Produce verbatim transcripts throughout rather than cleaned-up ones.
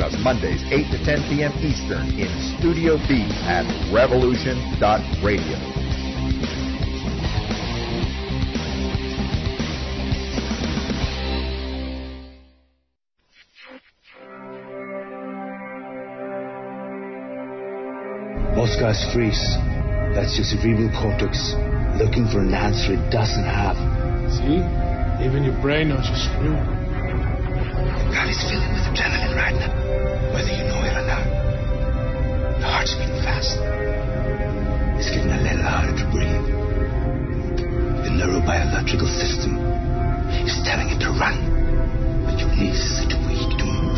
us Mondays, eight to ten p.m. Eastern in Studio B at revolution dot radio. Moscow's freeze. That's your cerebral cortex looking for an answer it doesn't have. See? Even your brain knows you're screwed. Your body's filling with adrenaline right now, whether you know it or not. Your heart's beating fast. It's getting a little harder to breathe. The neurobiological system is telling it to run, but your knees are too weak to move.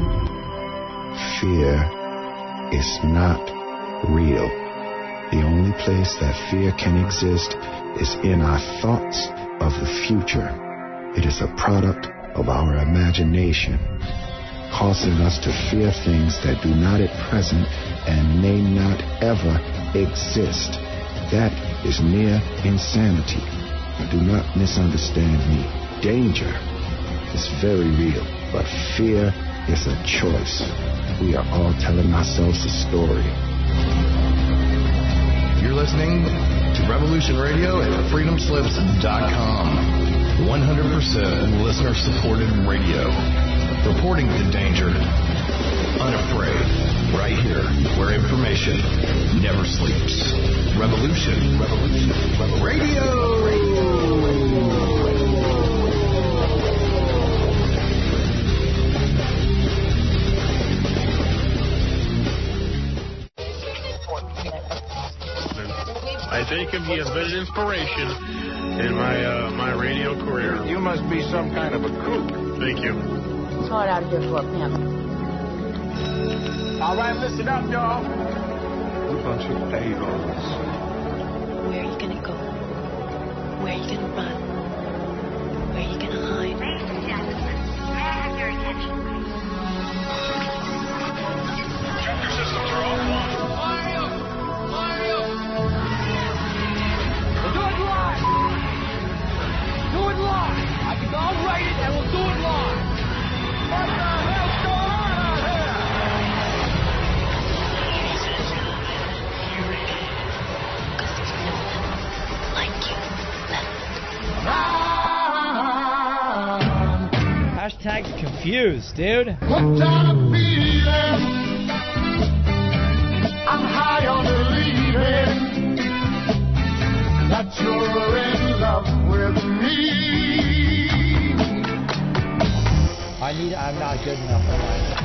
Fear is not real. The only place that fear can exist is in our thoughts of the future. It is a product of our imagination, causing us to fear things that do not at present and may not ever exist. That is near insanity. Do not misunderstand me. Danger is very real, but fear is a choice. We are all telling ourselves a story. You're listening to Revolution Radio at freedom slips dot com. one hundred percent listener-supported radio. Reporting the danger. Unafraid. Right here, where information never sleeps. Revolution. Revolution. Revolution. Radio. Radio. I thank him. He has been an inspiration in my uh, my radio career. You must be some kind of a kook. Thank you. It's hard out here for a pimp. All right, listen up, y'all. We're a bunch of a-holes. Where are you going to go? Where are you going to run? Where are you going to hide? Ladies and gentlemen, may I have your attention, please? Tractor systems are offline. Mario! Mario! We'll do it live! Do it live! I can go write it and we'll do it live! What the hell's going on out here? Hashtag confused, dude. What kind of feeling? I'm high on believing that you're in love with me. I need. I'm not good enough for life.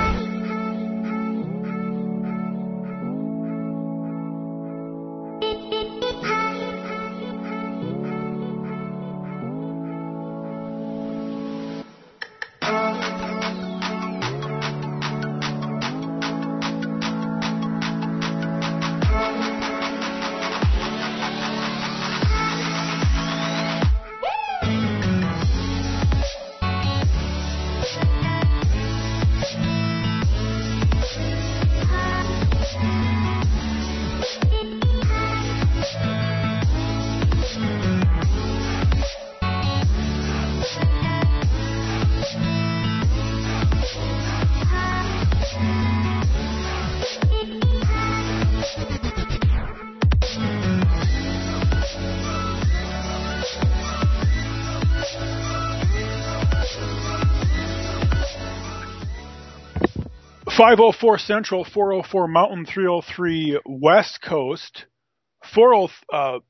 five oh four Central, four oh four Mountain, three oh three West Coast, four oh, uh,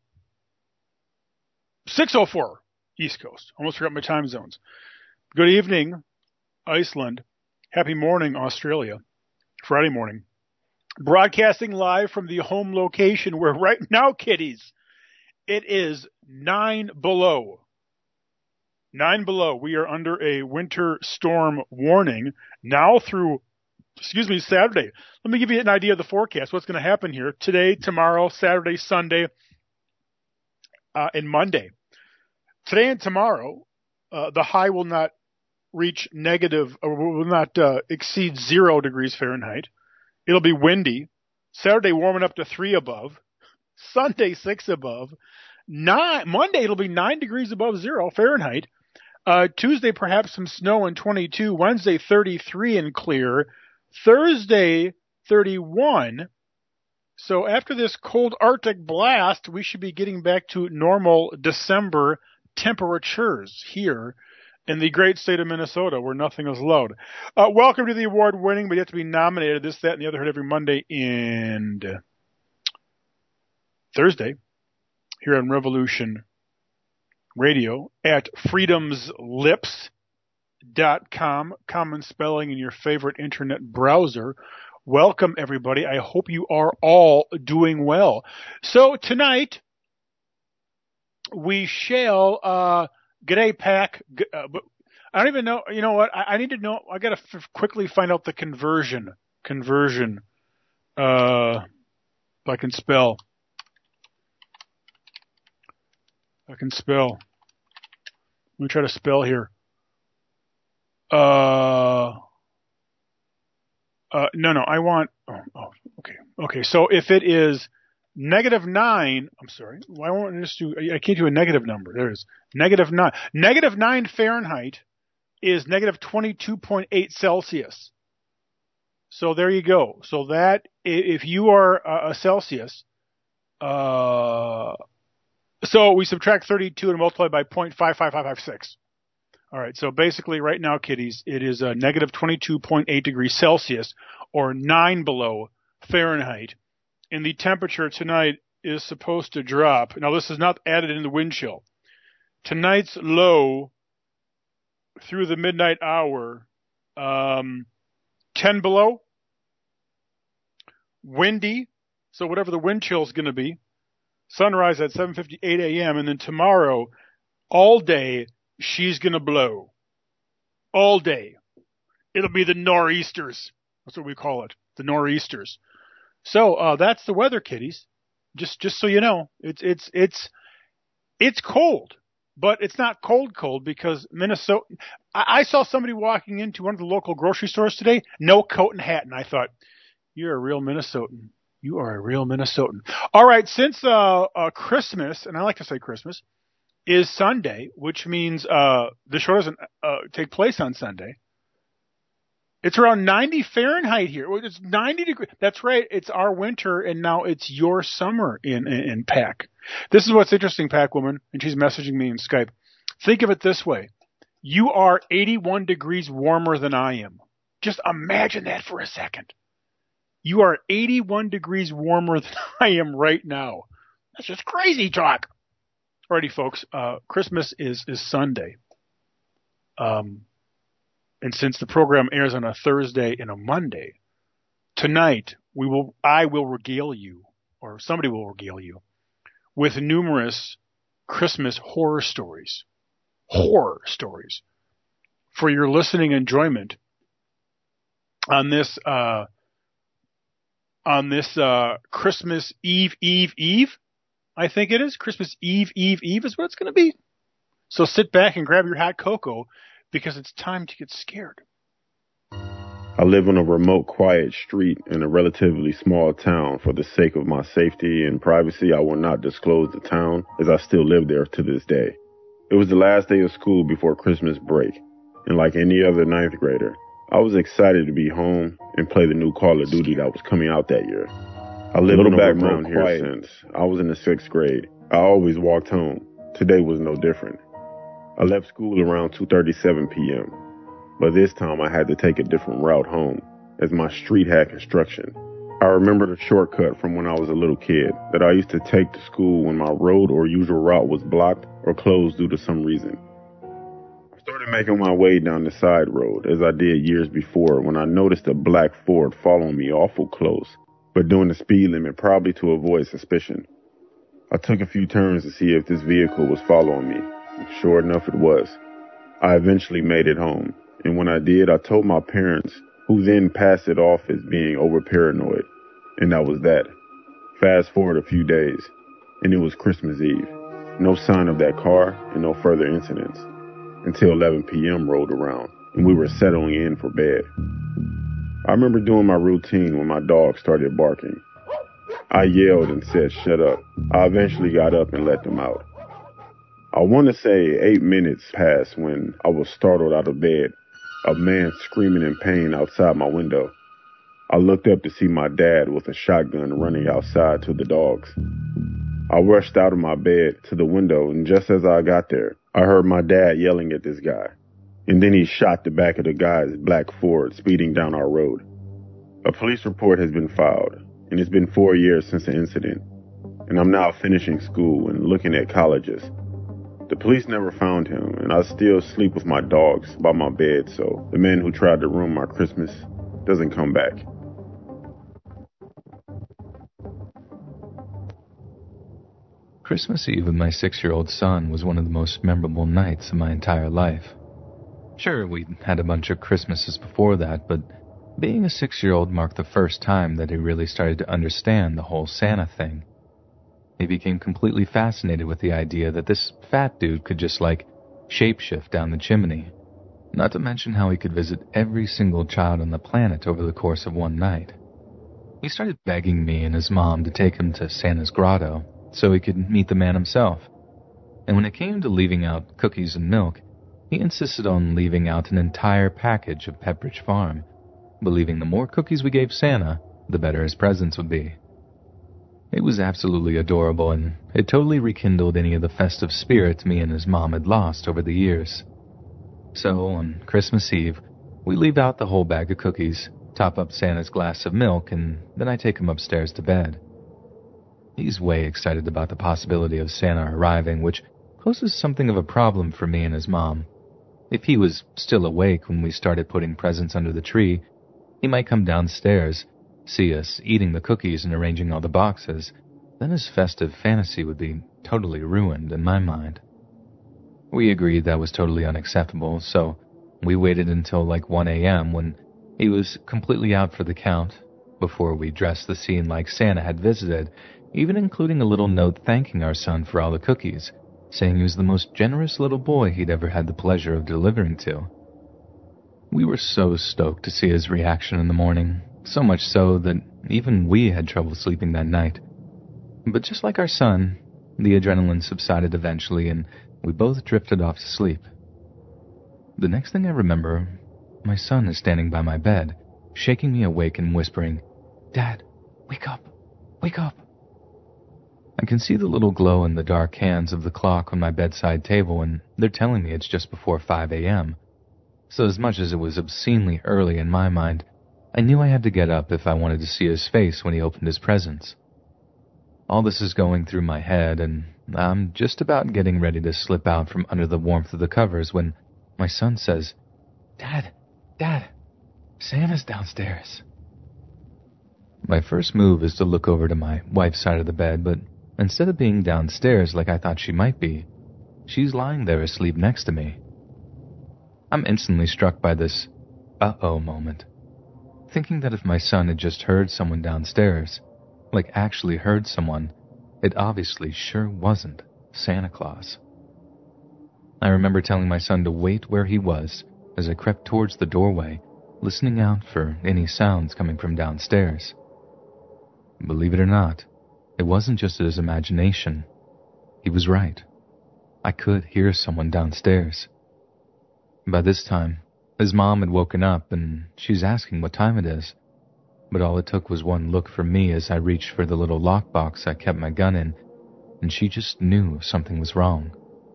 six oh four East Coast. Almost forgot my time zones. Good evening, Iceland. Happy morning, Australia. Friday morning. Broadcasting live from the home location where right now, kiddies, it is nine below. Nine below. We are under a winter storm warning now through Excuse me, Saturday. Let me give you an idea of the forecast. What's going to happen here today, tomorrow, Saturday, Sunday, uh, and Monday. Today and tomorrow, uh, the high will not reach negative, or will not uh, exceed zero degrees Fahrenheit. It'll be windy. Saturday warming up to three above. Sunday six above. Nine Monday it'll be nine degrees above zero Fahrenheit. Uh, Tuesday, perhaps some snow and twenty-two. Wednesday, thirty-three and clear. Thursday, thirty-one. So after this cold Arctic blast, we should be getting back to normal December temperatures here in the great state of Minnesota, where nothing is low. Uh, welcome to the award-winning, but you have to be nominated, this, that, and the other hit every Monday and Thursday here on Revolution Radio at freedoms lips dot com, common spelling in your favorite internet browser. Welcome, everybody. I hope you are all doing well. So tonight, we shall, uh, g'day, Pack. Uh, but I don't even know, you know what? I, I need to know, I got to f- quickly find out the conversion. Conversion. Uh, if I can spell. I can spell. Let me try to spell here. Uh, uh, no, no, I want, oh, oh, okay, okay. So if it is negative nine, I'm sorry, why won't I just do, I can't do a negative number. There it is. Negative nine. Negative nine Fahrenheit is negative twenty-two point eight Celsius. So there you go. So that, if you are a Celsius, uh, so we subtract thirty-two and multiply by zero point five five five five six. All right, so basically right now, kiddies, it is a negative twenty-two point eight degrees Celsius, or nine below Fahrenheit. And the temperature tonight is supposed to drop. Now, this is not added in the wind chill. Tonight's low through the midnight hour, um, ten below. Windy, so whatever the wind chill is going to be. Sunrise at seven fifty-eight a.m. And then tomorrow, all day, she's going to blow. All day. It'll be the nor'easters. That's what we call it. The nor'easters. So, uh, that's the weather, kiddies. Just, just so you know, it's, it's, it's, it's cold, but it's not cold, cold because Minnesota, I, I saw somebody walking into one of the local grocery stores today, no coat and hat. And I thought, you're a real Minnesotan. You are a real Minnesotan. All right. Since, uh, uh, Christmas, and I like to say Christmas, is Sunday, which means, uh, the show doesn't, uh, take place on Sunday. It's around ninety Fahrenheit here. It's ninety degrees. That's right. It's our winter, and now it's your summer in, in, in Pack. This is what's interesting, Pack Woman, and she's messaging me in Skype. Think of it this way. You are eighty-one degrees warmer than I am. Just imagine that for a second. You are eighty-one degrees warmer than I am right now. That's just crazy talk. Alrighty, folks. Uh, Christmas is, is Sunday. Um, And since the program airs on a Thursday and a Monday, tonight we will, I will regale you, or somebody will regale you, with numerous Christmas horror stories, horror stories, for your listening enjoyment on this, uh, on this uh, Christmas Eve, Eve, Eve. I think it is Christmas Eve, Eve, Eve is what it's going to be. So sit back and grab your hot cocoa, because it's time to get scared. I live on a remote, quiet street in a relatively small town. For the sake of my safety and privacy, I will not disclose the town, as I still live there to this day. It was the last day of school before Christmas break, and like any other ninth grader, I was excited to be home and play the new Call of Duty that was coming out that year. I lived on a background here quiet. Since I was in the sixth grade. I always walked home. Today was no different. I left school around two thirty-seven p.m., but this time I had to take a different route home, as my street had construction. I remembered a shortcut from when I was a little kid that I used to take to school when my road or usual route was blocked or closed due to some reason. I started making my way down the side road, as I did years before, when I noticed a black Ford following me awful close, but doing the speed limit probably to avoid suspicion. I took a few turns to see if this vehicle was following me. Sure enough, it was. I eventually made it home, and when I did, I told my parents, who then passed it off as being over paranoid, and that was that. Fast forward a few days, and it was Christmas Eve. No sign of that car, and no further incidents, until eleven p.m. rolled around, and we were settling in for bed. I remember doing my routine when my dog started barking. I yelled and said, "Shut up." I eventually got up and let them out. I want to say eight minutes passed when I was startled out of bed, a man screaming in pain outside my window. I looked up to see my dad with a shotgun running outside to the dogs. I rushed out of my bed to the window, and just as I got there, I heard my dad yelling at this guy. And then he shot the back of the guy's black Ford speeding down our road. A police report has been filed, and it's been four years since the incident. And I'm now finishing school and looking at colleges. The police never found him, and I still sleep with my dogs by my bed, so the man who tried to ruin my Christmas doesn't come back. Christmas Eve with my six-year-old son was one of the most memorable nights of my entire life. Sure, we'd had a bunch of Christmases before that, but being a six-year-old marked the first time that he really started to understand the whole Santa thing. He became completely fascinated with the idea that this fat dude could just, like, shapeshift down the chimney. Not to mention how he could visit every single child on the planet over the course of one night. He started begging me and his mom to take him to Santa's grotto so he could meet the man himself. And when it came to leaving out cookies and milk, he insisted on leaving out an entire package of Pepperidge Farm, believing the more cookies we gave Santa, the better his presents would be. It was absolutely adorable, and it totally rekindled any of the festive spirit me and his mom had lost over the years. So, on Christmas Eve, we leave out the whole bag of cookies, top up Santa's glass of milk, and then I take him upstairs to bed. He's way excited about the possibility of Santa arriving, which poses something of a problem for me and his mom. If he was still awake when we started putting presents under the tree, he might come downstairs, see us eating the cookies and arranging all the boxes. Then his festive fantasy would be totally ruined in my mind. We agreed that was totally unacceptable, so we waited until like one a.m. when he was completely out for the count, before we dressed the scene like Santa had visited, even including a little note thanking our son for all the cookies, saying he was the most generous little boy he'd ever had the pleasure of delivering to. We were so stoked to see his reaction in the morning, so much so that even we had trouble sleeping that night. But just like our son, the adrenaline subsided eventually, and we both drifted off to sleep. The next thing I remember, my son is standing by my bed, shaking me awake and whispering, "Dad, wake up, wake up." I can see the little glow in the dark hands of the clock on my bedside table, and they're telling me it's just before five a.m. So as much as it was obscenely early in my mind, I knew I had to get up if I wanted to see his face when he opened his presents. All this is going through my head, and I'm just about getting ready to slip out from under the warmth of the covers when my son says, "Dad, Dad, Santa's downstairs." My first move is to look over to my wife's side of the bed, but instead of being downstairs like I thought she might be, she's lying there asleep next to me. I'm instantly struck by this uh-oh moment, thinking that if my son had just heard someone downstairs, like actually heard someone, it obviously sure wasn't Santa Claus. I remember telling my son to wait where he was as I crept towards the doorway, listening out for any sounds coming from downstairs. Believe it or not, it wasn't just his imagination. He was right. I could hear someone downstairs. By this time, his mom had woken up and she's asking what time it is. But all it took was one look from me as I reached for the little lockbox I kept my gun in, and she just knew something was wrong.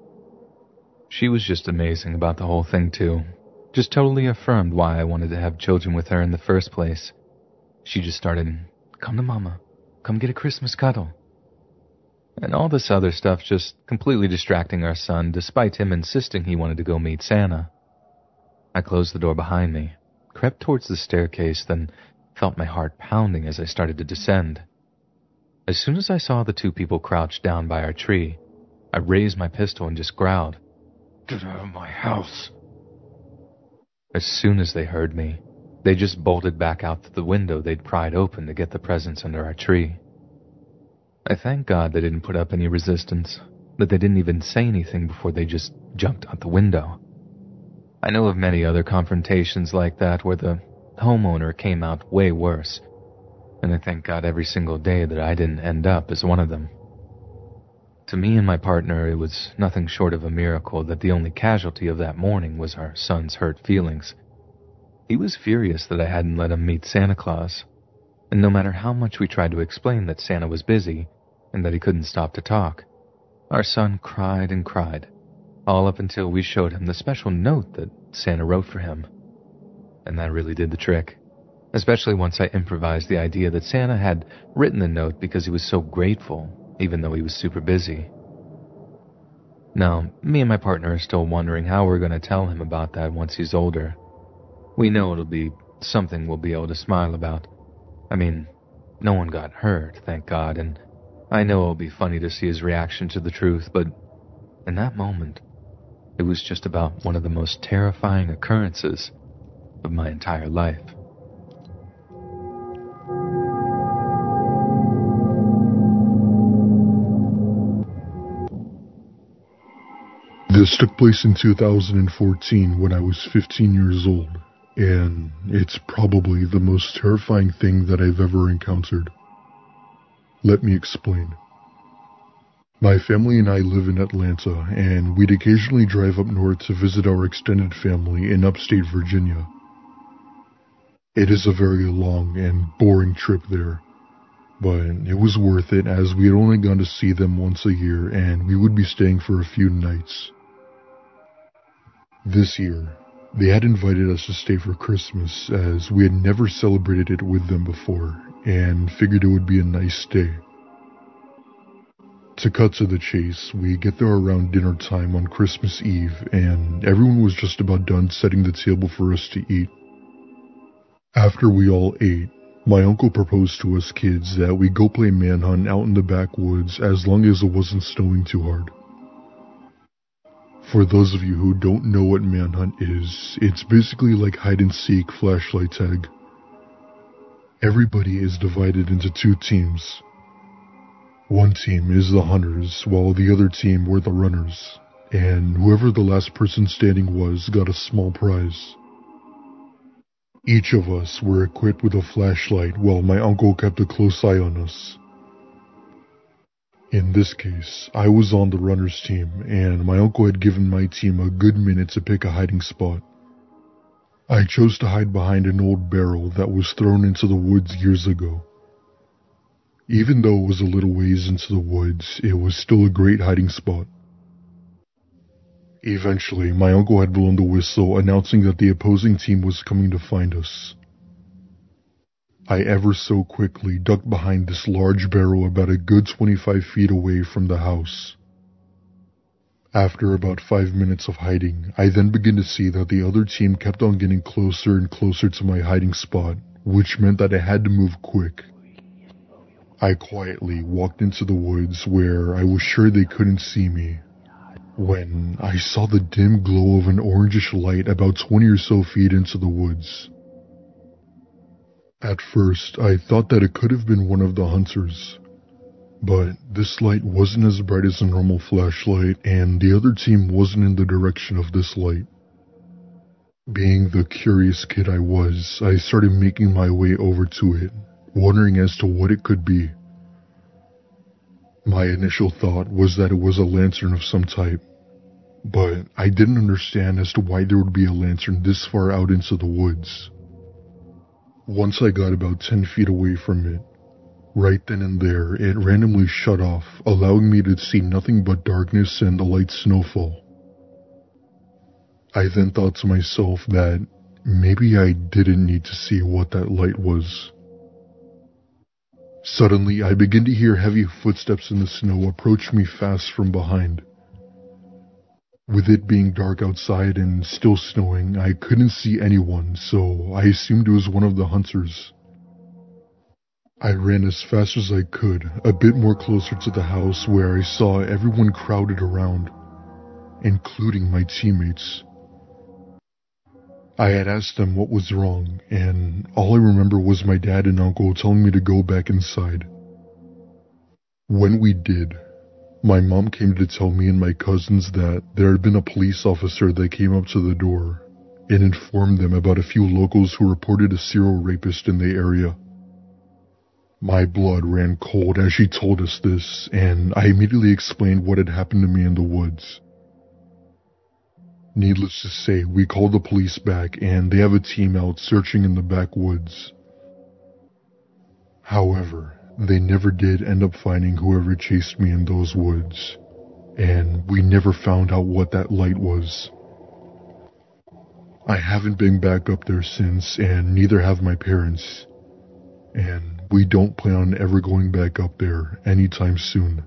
She was just amazing about the whole thing too. Just totally affirmed why I wanted to have children with her in the first place. She just started, "Come to Mama. Come get a Christmas cuddle." And all this other stuff, just completely distracting our son despite him insisting he wanted to go meet Santa. I closed the door behind me, crept towards the staircase, then felt my heart pounding as I started to descend. As soon as I saw the two people crouched down by our tree, I raised my pistol and just growled, "Get out of my house." As soon as they heard me, they just bolted back out the window they'd pried open to get the presents under our tree. I thank God they didn't put up any resistance, that they didn't even say anything before they just jumped out the window. I know of many other confrontations like that where the homeowner came out way worse, and I thank God every single day that I didn't end up as one of them. To me and my partner, it was nothing short of a miracle that the only casualty of that morning was our son's hurt feelings. He was furious that I hadn't let him meet Santa Claus, and no matter how much we tried to explain that Santa was busy and that he couldn't stop to talk, our son cried and cried, all up until we showed him the special note that Santa wrote for him. And that really did the trick, especially once I improvised the idea that Santa had written the note because he was so grateful, even though he was super busy. Now, me and my partner are still wondering how we're going to tell him about that once he's older. We know it'll be something we'll be able to smile about. I mean, no one got hurt, thank God, and I know it'll be funny to see his reaction to the truth, but in that moment, it was just about one of the most terrifying occurrences of my entire life. This took place in two thousand fourteen when I was fifteen years old, and it's probably the most terrifying thing that I've ever encountered. Let me explain. My family and I live in Atlanta, and we'd occasionally drive up north to visit our extended family in upstate Virginia. It is a very long and boring trip there, but it was worth it as we had only gone to see them once a year and we would be staying for a few nights. This year, they had invited us to stay for Christmas as we had never celebrated it with them before and figured it would be a nice day. To cut to the chase, we get there around dinner time on Christmas Eve and everyone was just about done setting the table for us to eat. After we all ate, my uncle proposed to us kids that we go play manhunt out in the backwoods as long as it wasn't snowing too hard. For those of you who don't know what manhunt is, it's basically like hide-and-seek flashlight tag. Everybody is divided into two teams. One team is the hunters, while the other team were the runners, and whoever the last person standing was got a small prize. Each of us were equipped with a flashlight while my uncle kept a close eye on us. In this case, I was on the runners team, and my uncle had given my team a good minute to pick a hiding spot. I chose to hide behind an old barrel that was thrown into the woods years ago. Even though it was a little ways into the woods, it was still a great hiding spot. Eventually, my uncle had blown the whistle announcing that the opposing team was coming to find us. I ever so quickly ducked behind this large barrel about a good twenty-five feet away from the house. After about five minutes of hiding, I then began to see that the other team kept on getting closer and closer to my hiding spot, which meant that I had to move quick. I quietly walked into the woods where I was sure they couldn't see me, when I saw the dim glow of an orangish light about twenty or so feet into the woods. At first, I thought that it could have been one of the hunters, but this light wasn't as bright as a normal flashlight, and the other team wasn't in the direction of this light. Being the curious kid I was, I started making my way over to it, wondering as to what it could be. My initial thought was that it was a lantern of some type, but I didn't understand as to why there would be a lantern this far out into the woods. Once I got about ten feet away from it, right then and there, it randomly shut off, allowing me to see nothing but darkness and a light snowfall. I then thought to myself that maybe I didn't need to see what that light was. Suddenly, I began to hear heavy footsteps in the snow approach me fast from behind. With it being dark outside and still snowing, I couldn't see anyone, so I assumed it was one of the hunters. I ran as fast as I could, a bit more closer to the house where I saw everyone crowded around, including my teammates. I had asked them what was wrong, and all I remember was my dad and uncle telling me to go back inside. When we did, my mom came to tell me and my cousins that there had been a police officer that came up to the door and informed them about a few locals who reported a serial rapist in the area. My blood ran cold as she told us this, and I immediately explained what had happened to me in the woods. Needless to say, we called the police back, and they have a team out searching in the backwoods. However, they never did end up finding whoever chased me in those woods, and we never found out what that light was. I haven't been back up there since, and neither have my parents, and we don't plan on ever going back up there anytime soon.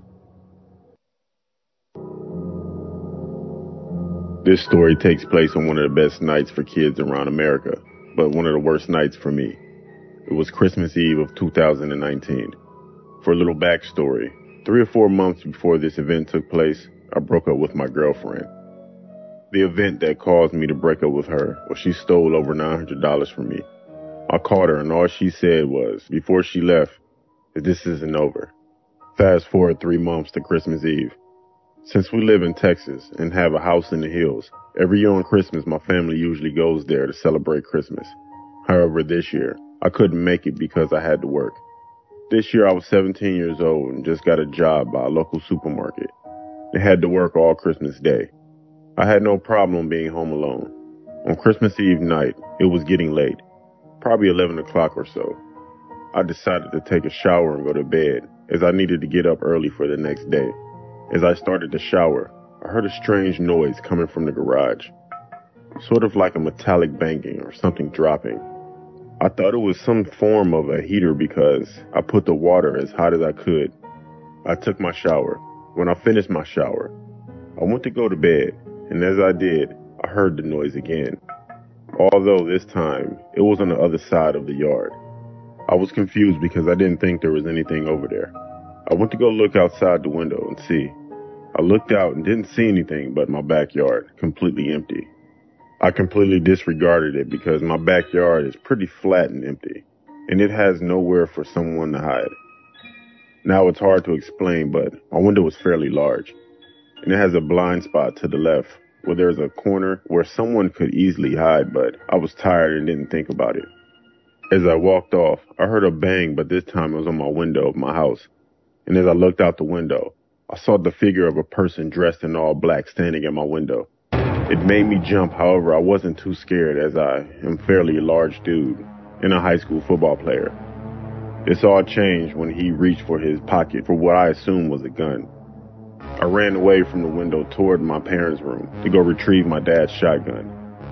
This story takes place on one of the best nights for kids around America, but one of the worst nights for me. It was Christmas Eve of two thousand nineteen. For a little backstory, three or four months before this event took place, I broke up with my girlfriend. The event that caused me to break up with her was she stole over nine hundred dollars from me. I called her and all she said was, before she left, that this isn't over. Fast forward three months to Christmas Eve. Since we live in Texas and have a house in the hills, every year on Christmas my family usually goes there to celebrate Christmas. However, this year, I couldn't make it because I had to work. This year I was seventeen years old and just got a job by a local supermarket. I had to work all Christmas Day. I had no problem being home alone. On Christmas Eve night, it was getting late, probably eleven o'clock or so. I decided to take a shower and go to bed, as I needed to get up early for the next day. As I started to shower, I heard a strange noise coming from the garage, sort of like a metallic banging or something dropping. I thought it was some form of a heater because I put the water as hot as I could. I took my shower. When I finished my shower, I went to go to bed, and as I did, I heard the noise again. Although this time, it was on the other side of the yard. I was confused because I didn't think there was anything over there. I went to go look outside the window and see. I looked out and didn't see anything but my backyard, completely empty. I completely disregarded it because my backyard is pretty flat and empty, and it has nowhere for someone to hide. Now it's hard to explain, but my window is fairly large, and it has a blind spot to the left where there's a corner where someone could easily hide, but I was tired and didn't think about it. As I walked off, I heard a bang, but this time it was on my window of my house. And as I looked out the window, I saw the figure of a person dressed in all black standing at my window. It made me jump, however, I wasn't too scared as I am fairly a large dude and a high school football player. This all changed when he reached for his pocket for what I assumed was a gun. I ran away from the window toward my parents' room to go retrieve my dad's shotgun.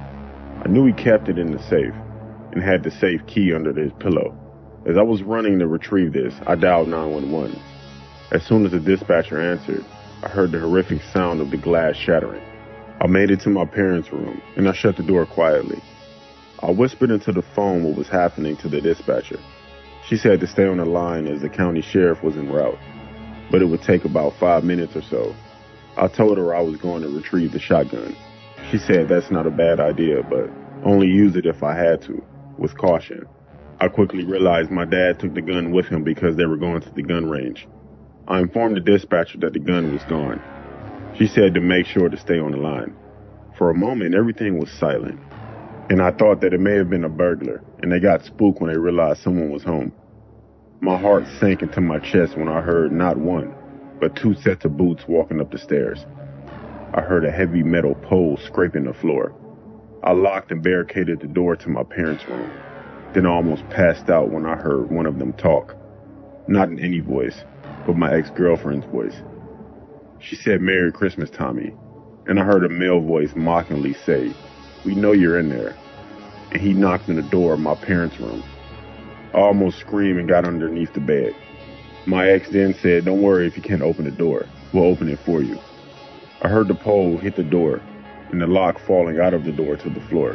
I knew he kept it in the safe and had the safe key under his pillow. As I was running to retrieve this, I dialed nine one one. As soon as the dispatcher answered, I heard the horrific sound of the glass shattering. I made it to my parents' room, and I shut the door quietly. I whispered into the phone what was happening to the dispatcher. She said to stay on the line as the county sheriff was en route, but it would take about five minutes or so. I told her I was going to retrieve the shotgun. She said that's not a bad idea, but only use it if I had to, with caution. I quickly realized my dad took the gun with him because they were going to the gun range. I informed the dispatcher that the gun was gone. She said to make sure to stay on the line. For a moment, everything was silent, and I thought that it may have been a burglar, and they got spooked when they realized someone was home. My heart sank into my chest when I heard not one, but two sets of boots walking up the stairs. I heard a heavy metal pole scraping the floor. I locked and barricaded the door to my parents' room, then I almost passed out when I heard one of them talk. Not in any voice, but my ex-girlfriend's voice. She said, "Merry Christmas, Tommy," and I heard a male voice mockingly say, "We know you're in there." And he knocked on the door of my parents' room. I almost screamed and got underneath the bed. My ex then said, "Don't worry if you can't open the door. We'll open it for you." I heard the pole hit the door and the lock falling out of the door to the floor.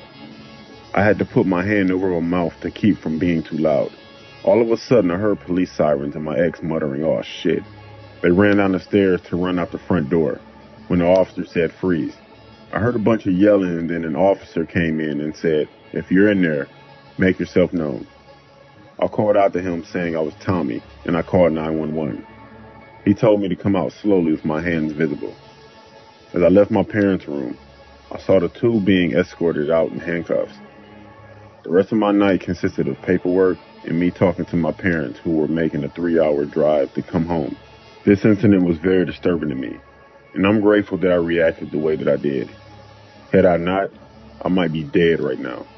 I had to put my hand over my mouth to keep from being too loud. All of a sudden, I heard police sirens and my ex muttering, "Oh, shit." They ran down the stairs to run out the front door when the officer said, "Freeze." I heard a bunch of yelling, and then an officer came in and said, "If you're in there, make yourself known." I called out to him saying I was Tommy, and I called nine one one. He told me to come out slowly with my hands visible. As I left my parents' room, I saw the two being escorted out in handcuffs. The rest of my night consisted of paperwork and me talking to my parents who were making a three-hour drive to come home. This incident was very disturbing to me, and I'm grateful that I reacted the way that I did. Had I not, I might be dead right now.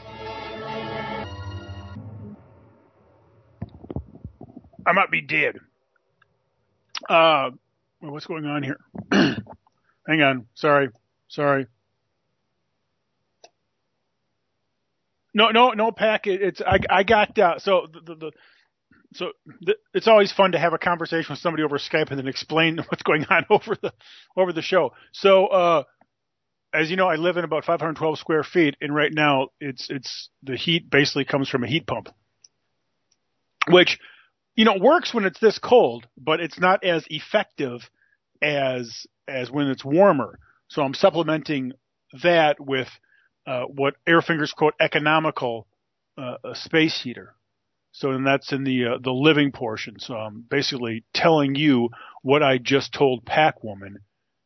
I might be dead. Uh, what's going on here? Hang on. Sorry. Sorry. No, no, no packet. It's I. I got uh, so the, the, the so the, it's always fun to have a conversation with somebody over Skype and then explain what's going on over the over the show. So, uh, as you know, I live in about five hundred twelve square feet, and right now it's it's the heat basically comes from a heat pump, which you know works when it's this cold, but it's not as effective as as when it's warmer. So I'm supplementing that with uh, what Airfingers quote economical uh, a space heater. So and that's in the uh, the living portion. So I'm basically telling you what I just told Pac-Woman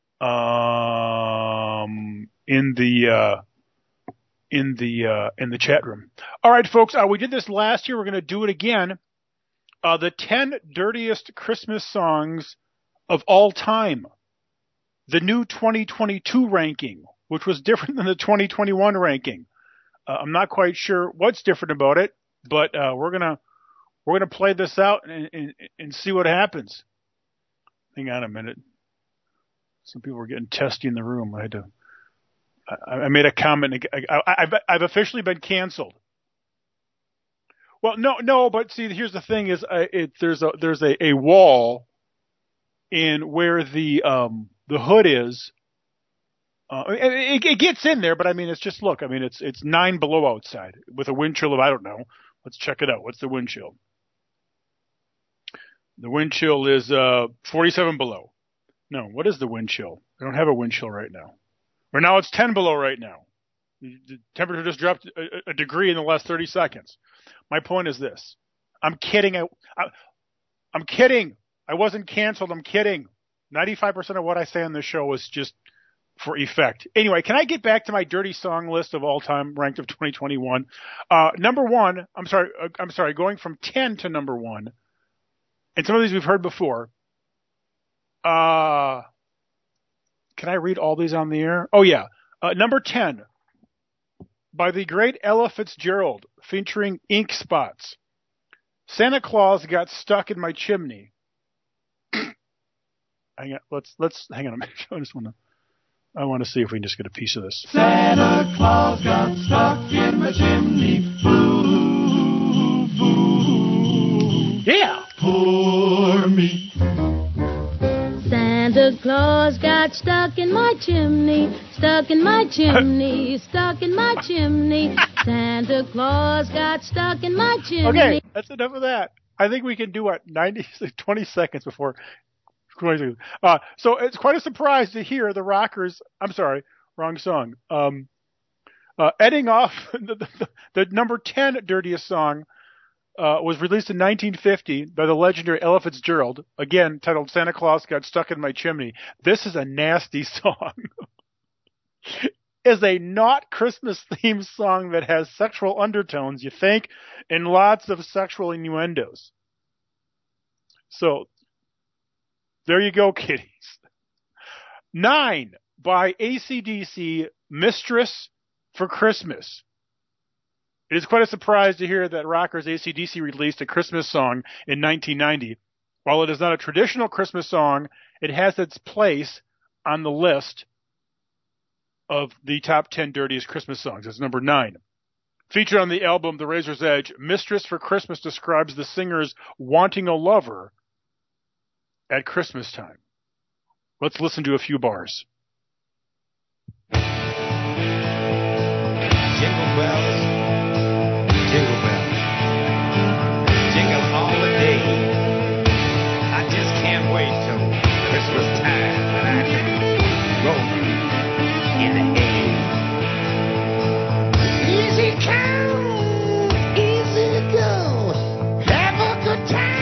um, in the uh, in the uh, in the chat room. All right, folks, uh, we did this last year. We're going to do it again. Uh, the ten dirtiest Christmas songs of all time. The new twenty twenty-two ranking, which was different than the twenty twenty-one ranking. Uh, I'm not quite sure what's different about it, but uh, we're gonna we're gonna play this out and, and, and see what happens. Hang on a minute. Some people were getting testy in the room. I had to. I, I made a comment. I, I, I've I've officially been canceled. Well, no, no, but see, here's the thing: is uh, it, there's a there's a, a wall in where the um. the hood is, uh, it, it gets in there, but I mean, it's just, look, I mean, it's it's nine below outside with a wind chill of, I don't know. Let's check it out. What's the wind chill? The wind chill is uh, forty-seven below. No, what is the wind chill? I don't have a wind chill right now. Right now it's ten below right now. The temperature just dropped a, a degree in the last thirty seconds. My point is this. I'm kidding. I, I, I'm kidding. I wasn't canceled. I'm kidding. ninety-five percent of what I say on this show is just for effect. Anyway, can I get back to my dirty song list of all time ranked of twenty twenty-one? Uh, number one, I'm sorry, uh, I'm sorry, going from ten to number one, and some of these we've heard before. Uh, can I read all these on the air? Oh yeah. Uh, number ten, by the great Ella Fitzgerald, featuring Ink Spots. Santa Claus got stuck in my chimney. Hang on, let's let's hang on a minute. I just want to I want to see if we can just get a piece of this. Santa Claus got stuck in my chimney. Boo, boo. Yeah. Poor me. Santa Claus got stuck in my chimney, stuck in my chimney, stuck in my chimney. Santa Claus got stuck in my chimney. Okay, that's enough of that. I think we can do what ninety, twenty seconds before. Uh, so it's quite a surprise to hear the Rockers. I'm sorry, wrong song. Um, uh, Edding Off, the, the, the number ten dirtiest song, uh, was released in nineteen fifty by the legendary Ella Fitzgerald. Again, titled "Santa Claus Got Stuck in My Chimney." This is a nasty song. Is a not Christmas themed song that has sexual undertones, you think, and lots of sexual innuendos. So. There you go, kiddies. Nine, by A C D C, Mistress for Christmas. It is quite a surprise to hear that rockers A C D C released a Christmas song in nineteen ninety. While it is not a traditional Christmas song, it has its place on the list of the top ten dirtiest Christmas songs. It's number nine. Featured on the album The Razor's Edge, Mistress for Christmas describes the singer's wanting a lover at Christmas time. Let's listen to a few bars. Jingle bells, jingle bells, jingle all the day. I just can't wait till Christmas time when I can roll in the hay. Easy come, easy go. Have a good time.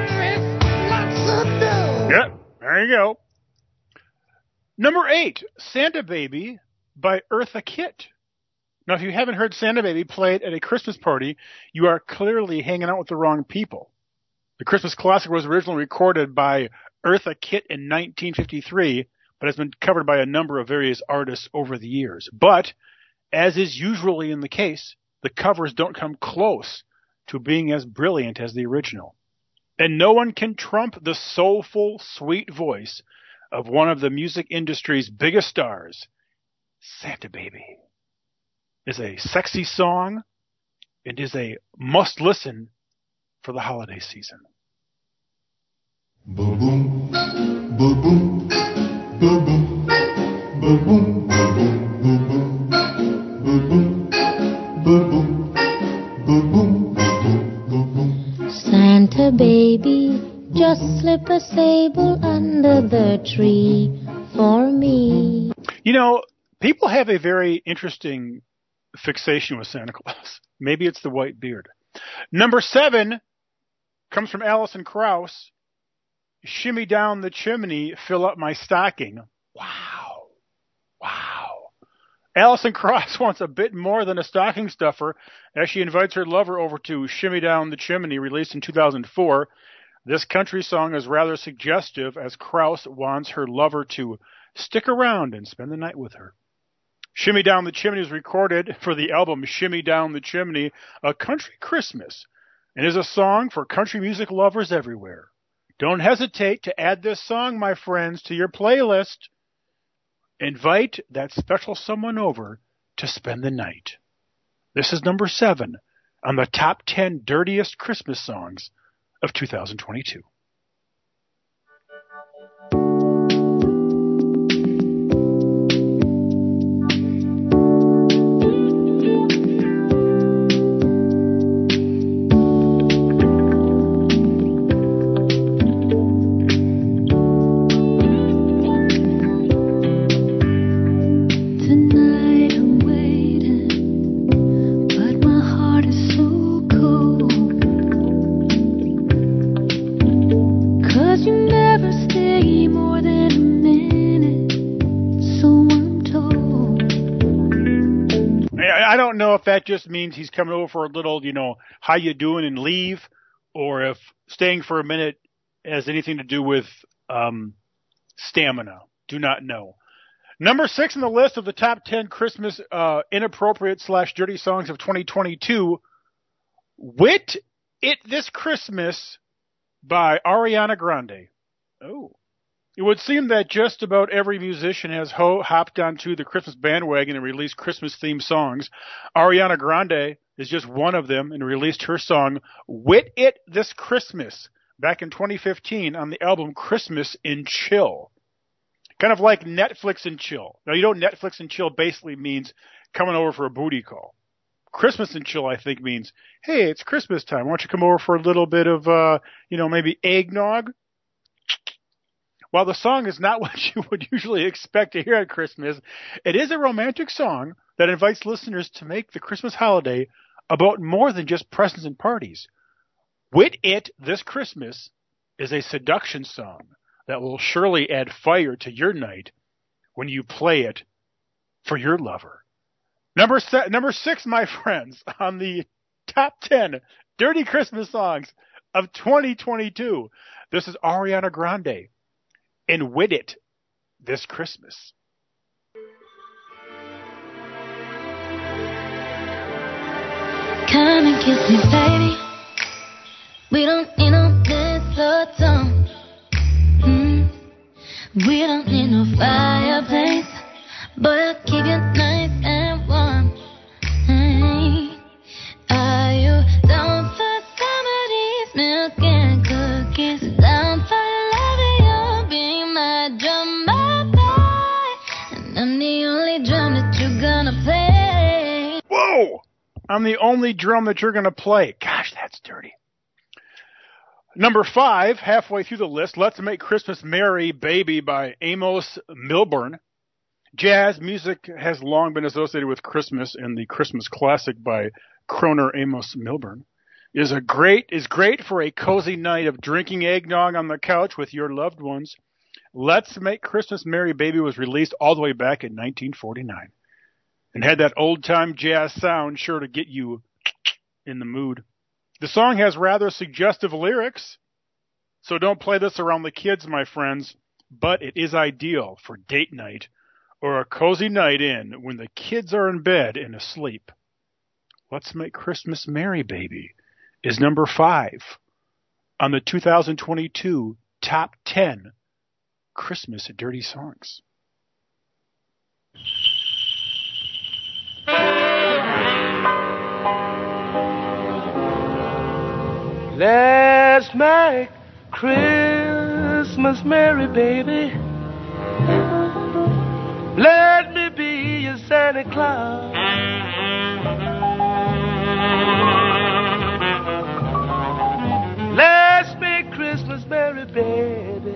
Yep, there you go. Number eight, Santa Baby by Eartha Kitt. Now, if you haven't heard Santa Baby played at a Christmas party, you are clearly hanging out with the wrong people. The Christmas classic was originally recorded by Eartha Kitt in nineteen fifty-three, but has been covered by a number of various artists over the years. But, as is usually in the case, the covers don't come close to being as brilliant as the original. And no one can trump the soulful, sweet voice of one of the music industry's biggest stars. Santa Baby is a sexy song and is a must-listen for the holiday season. Boom, boom, boom, boom, boom, boom, boom, boom, boom, boom, boom, boom, boom. Santa baby, just slip a sable under the tree for me. You know, people have a very interesting fixation with Santa Claus. Maybe it's the white beard. Number seven comes from Alison Krauss. Shimmy down the chimney, fill up my stocking. Wow. Wow. Alison Krauss wants a bit more than a stocking stuffer as she invites her lover over to Shimmy Down the Chimney, released in two thousand four. This country song is rather suggestive as Krauss wants her lover to stick around and spend the night with her. Shimmy Down the Chimney was recorded for the album Shimmy Down the Chimney, A Country Christmas, and is a song for country music lovers everywhere. Don't hesitate to add this song, my friends, to your playlist. Invite that special someone over to spend the night. This is number seven on the top ten dirtiest Christmas songs of two thousand twenty-two. If that just means he's coming over for a little, you know, how you doing and leave, or if staying for a minute has anything to do with um, stamina. Do not know. Number six on the list of the top ten Christmas uh, inappropriate slash dirty songs of twenty twenty-two, Wit It This Christmas by Ariana Grande. Oh. It would seem that just about every musician has ho- hopped onto the Christmas bandwagon and released Christmas-themed songs. Ariana Grande is just one of them and released her song, Wit It This Christmas, back in twenty fifteen on the album Christmas in Chill. Kind of like Netflix and Chill. Now, you know Netflix and Chill basically means coming over for a booty call. Christmas and Chill, I think, means, hey, it's Christmas time. Why don't you come over for a little bit of, uh, you know, maybe eggnog? While the song is not what you would usually expect to hear at Christmas, it is a romantic song that invites listeners to make the Christmas holiday about more than just presents and parties. Wit It This Christmas is a seduction song that will surely add fire to your night when you play it for your lover. Number se- number six, my friends, on the top ten dirty Christmas songs of twenty twenty-two. This is Ariana Grande. And Wit It This Christmas. Come and kiss me, baby. We don't need no mistletoe. Mm. We don't need no fireplace, but I'll keep you nice and warm. Mm. Are you down for some of these milk and cookies? Down for Whoa! I'm the only drum that you're going to play. Gosh, that's dirty. Number five, halfway through the list, Let's Make Christmas Merry, Baby by Amos Milburn. Jazz music has long been associated with Christmas, and the Christmas classic by Croner Amos Milburn is a great is great for a cozy night of drinking eggnog on the couch with your loved ones. Let's Make Christmas Merry, Baby was released all the way back in nineteen forty-nine. and had that old-time jazz sound sure to get you in the mood. The song has rather suggestive lyrics, so don't play this around the kids, my friends, but it is ideal for date night or a cozy night in when the kids are in bed and asleep. Let's Make Christmas Merry, Baby is number five on the two thousand twenty-two Top ten Christmas Dirty Songs. Let's make Christmas merry, baby. Let me be your Santa Claus. Let's make Christmas merry, baby.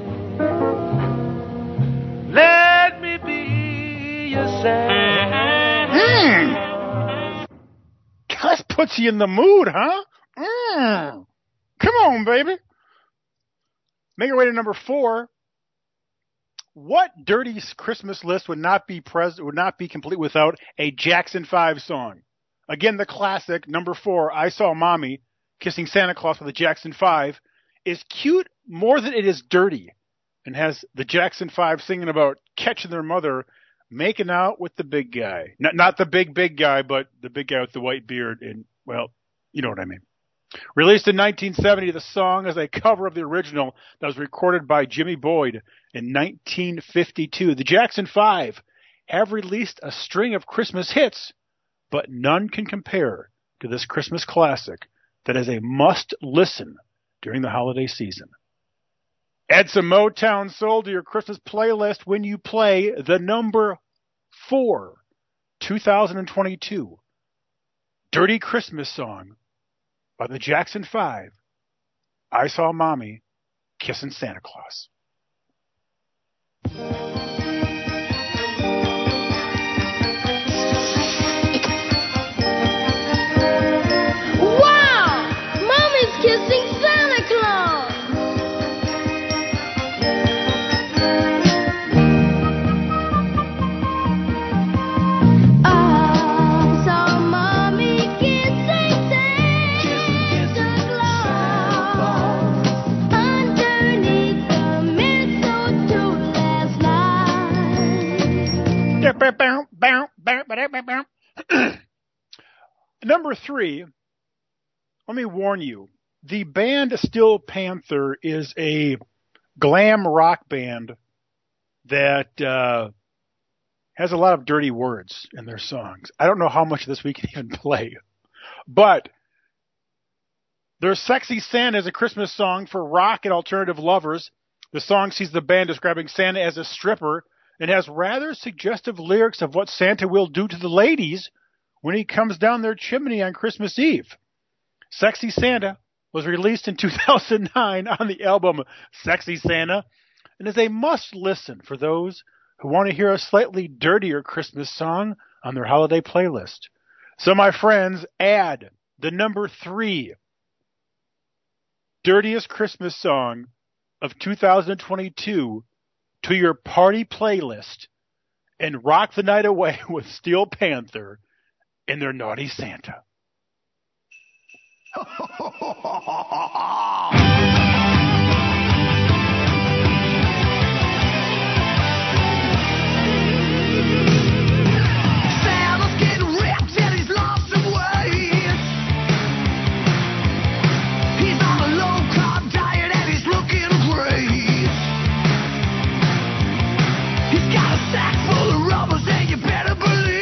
Let me be your Santa Claus. Mm. That puts you in the mood, huh? Mm. Come on, baby. Make our way to number four. What dirty Christmas list would not be pres- would not be complete without a Jackson five song? Again, the classic, number four, I Saw Mommy Kissing Santa Claus by the Jackson five, is cute more than it is dirty, and has the Jackson five singing about catching their mother making out with the big guy. Not, not the big, big guy, but the big guy with the white beard, and, well, you know what I mean. Released in nineteen seventy, the song is a cover of the original that was recorded by Jimmy Boyd in nineteen fifty-two. The Jackson five have released a string of Christmas hits, but none can compare to this Christmas classic that is a must-listen during the holiday season. Add some Motown soul to your Christmas playlist when you play the number four two thousand twenty-two Dirty Christmas song by the Jackson five, I Saw Mommy Kissing Santa Claus. Wow! Mommy's kissing Santa Claus! I saw Mommy kissing Santa Claus underneath the mistletoe last night. Number three, let me warn you, the band Steel Panther is a glam rock band that uh, has a lot of dirty words in their songs. I don't know how much of this we can even play, but their Sexy Santa is a Christmas song for rock and alternative lovers. The song sees the band describing Santa as a stripper and has rather suggestive lyrics of what Santa will do to the ladies when he comes down their chimney on Christmas Eve. Sexy Santa was released in two thousand nine on the album Sexy Santa and is a must-listen for those who want to hear a slightly dirtier Christmas song on their holiday playlist. So, my friends, add the number three dirtiest Christmas song of two thousand twenty-two to your party playlist and rock the night away with Steel Panther and their Naughty Santa. Santa's getting ripped and he's lost some weight. He's on a low-carb diet and he's looking great. He's got a sack full of rubbers and you better believe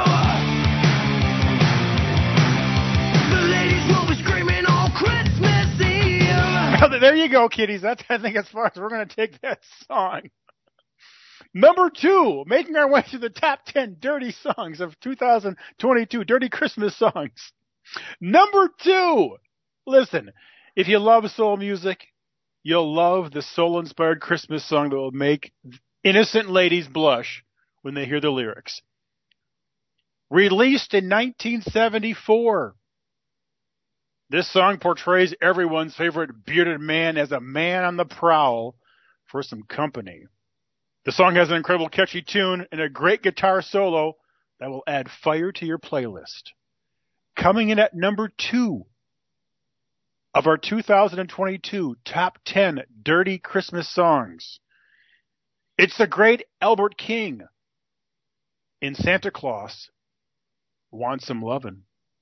the ladies will be screaming all Christmas Eve. There you go, kiddies. That's, I think, as far as we're going to take that song. Number two, making our way to the top ten dirty songs of two thousand twenty-two, dirty Christmas songs. Number two, listen, if you love soul music, you'll love the soul-inspired Christmas song that will make innocent ladies blush when they hear the lyrics. Released in nineteen seventy-four, this song portrays everyone's favorite bearded man as a man on the prowl for some company. The song has an incredible catchy tune and a great guitar solo that will add fire to your playlist. Coming in at number two of our two thousand twenty-two Top ten Dirty Christmas Songs. It's the great Albert King in Santa Claus Wants Some Lovin'.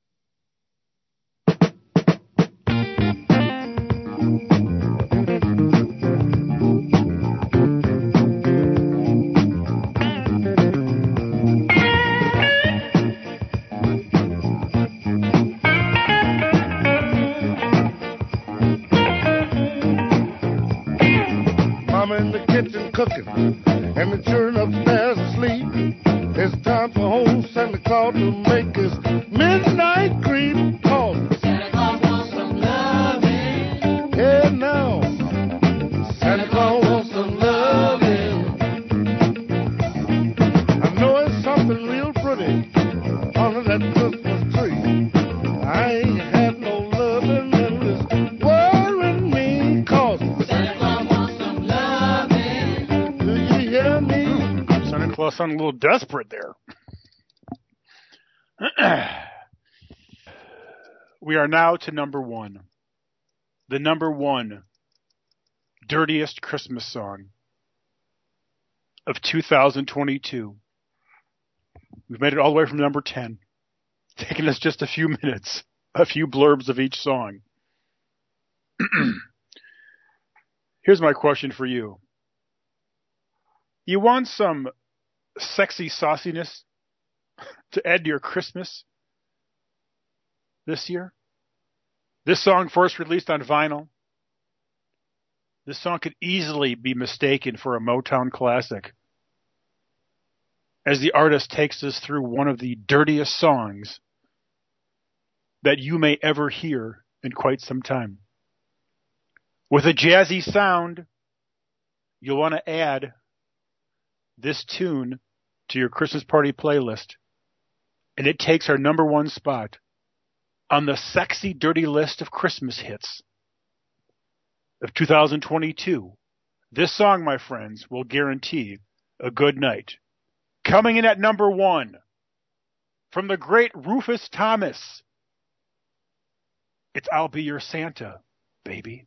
In the kitchen cooking, and the children upstairs asleep. It's time for old Santa Claus to make his midnight creep. Cause Santa Claus wants some loving. Yeah, now Santa Claus wants some loving. I know it's something real pretty under that Christmas tree. I ain't had no loving and it's worrying me. Cause Santa Claus wants some loving. Do you hear me? Santa Claus sounded a little desperate there. We are now to number one. The number one dirtiest Christmas song of two thousand twenty-two. We've made it all the way from number ten. Taking us just a few minutes, a few blurbs of each song. Here's my question for you. You want some sexy sauciness to add to your Christmas this year? This song first released on vinyl. This song could easily be mistaken for a Motown classic, as the artist takes us through one of the dirtiest songs that you may ever hear in quite some time. With a jazzy sound, you'll want to add this tune to your Christmas party playlist, and it takes our number one spot on the sexy dirty list of Christmas hits of two thousand twenty-two. This song, my friends, will guarantee a good night. Coming in at number one, from the great Rufus Thomas, it's I'll Be Your Santa, Baby.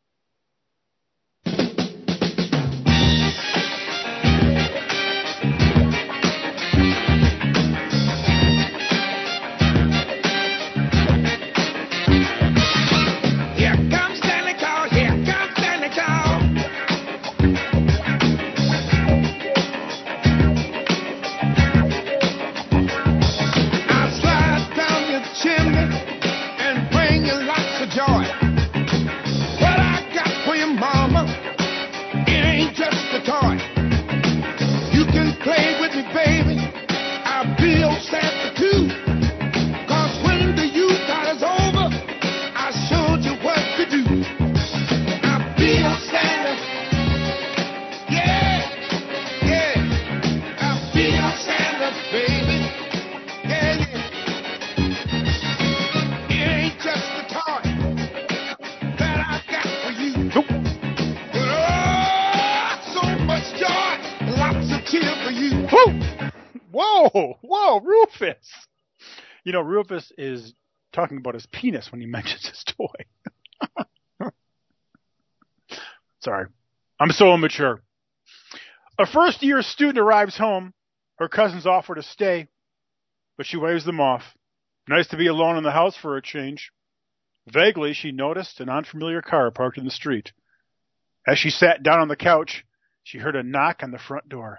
Whoa, whoa, Rufus. You know, Rufus is talking about his penis when he mentions his toy. Sorry. I'm so immature. A first-year student arrives home. Her cousins offer to stay, but she waves them off. Nice to be alone in the house for a change. Vaguely, she noticed an unfamiliar car parked in the street. As she sat down on the couch, she heard a knock on the front door.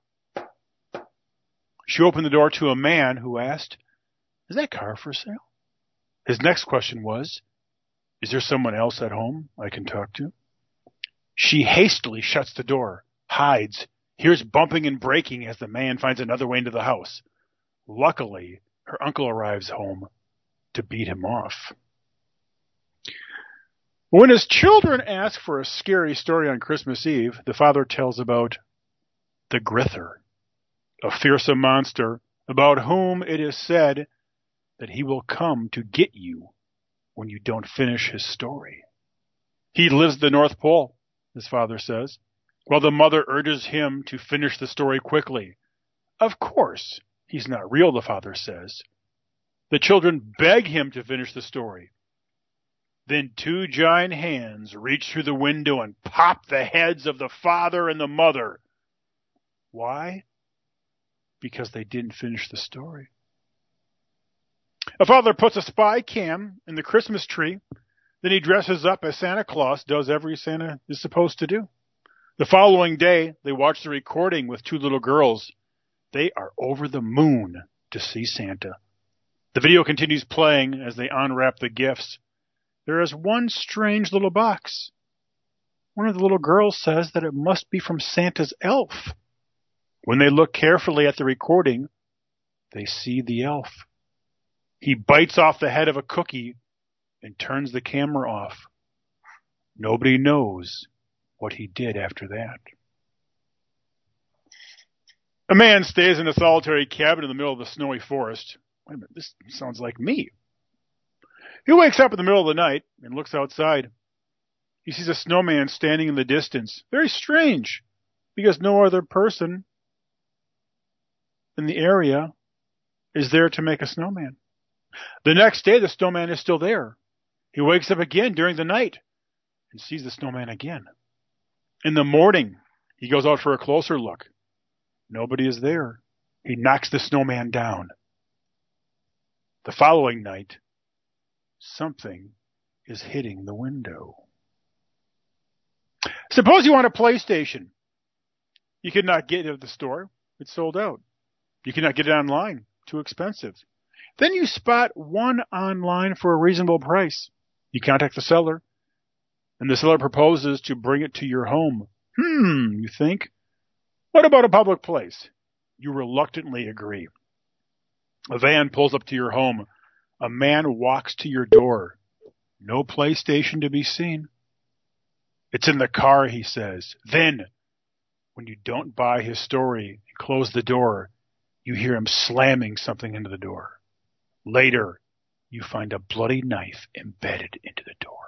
She opened the door to a man who asked, "Is that car for sale?" His next question was, "Is there someone else at home I can talk to?" She hastily shuts the door, hides, hears bumping and breaking as the man finds another way into the house. Luckily, her uncle arrives home to beat him off. When his children ask for a scary story on Christmas Eve, the father tells about the Grither, a fearsome monster about whom it is said that he will come to get you when you don't finish his story. He lives at the North Pole, his father says, while the mother urges him to finish the story quickly. Of course, He's not real, the father says. The children beg him to finish the story. Then two giant hands reach through the window and pop the heads of the father and the mother. Why? Because they didn't finish the story. A father puts a spy cam in the Christmas tree. Then he dresses up as Santa Claus does every Santa is supposed to do. The following day, they watch the recording with two little girls. They are over the moon to see Santa. The video continues playing as they unwrap the gifts. There is one strange little box. One of the little girls says that it must be from Santa's elf. When they look carefully at the recording, they see the elf. He bites off the head of a cookie and turns the camera off. Nobody knows what he did after that. A man stays in a solitary cabin in the middle of the snowy forest. Wait a minute, this sounds like me. He wakes up in the middle of the night and looks outside. He sees a snowman standing in the distance. Very strange, because no other person in the area is there to make a snowman. The next day, the snowman is still there. He wakes up again during the night and sees the snowman again. In the morning, he goes out for a closer look. Nobody is there. He knocks the snowman down. The following night, something is hitting the window. Suppose you want a PlayStation. You could not get it at the store. It's sold out. You cannot get it online. Too expensive. Then you spot one online for a reasonable price. You contact the seller, and the seller proposes to bring it to your home. Hmm, you think? What about a public place? You reluctantly agree. A van pulls up to your home. A man walks to your door. No PlayStation to be seen. It's in the car, he says. Then, when you don't buy his story and close the door, you hear him slamming something into the door. Later, you find a bloody knife embedded into the door.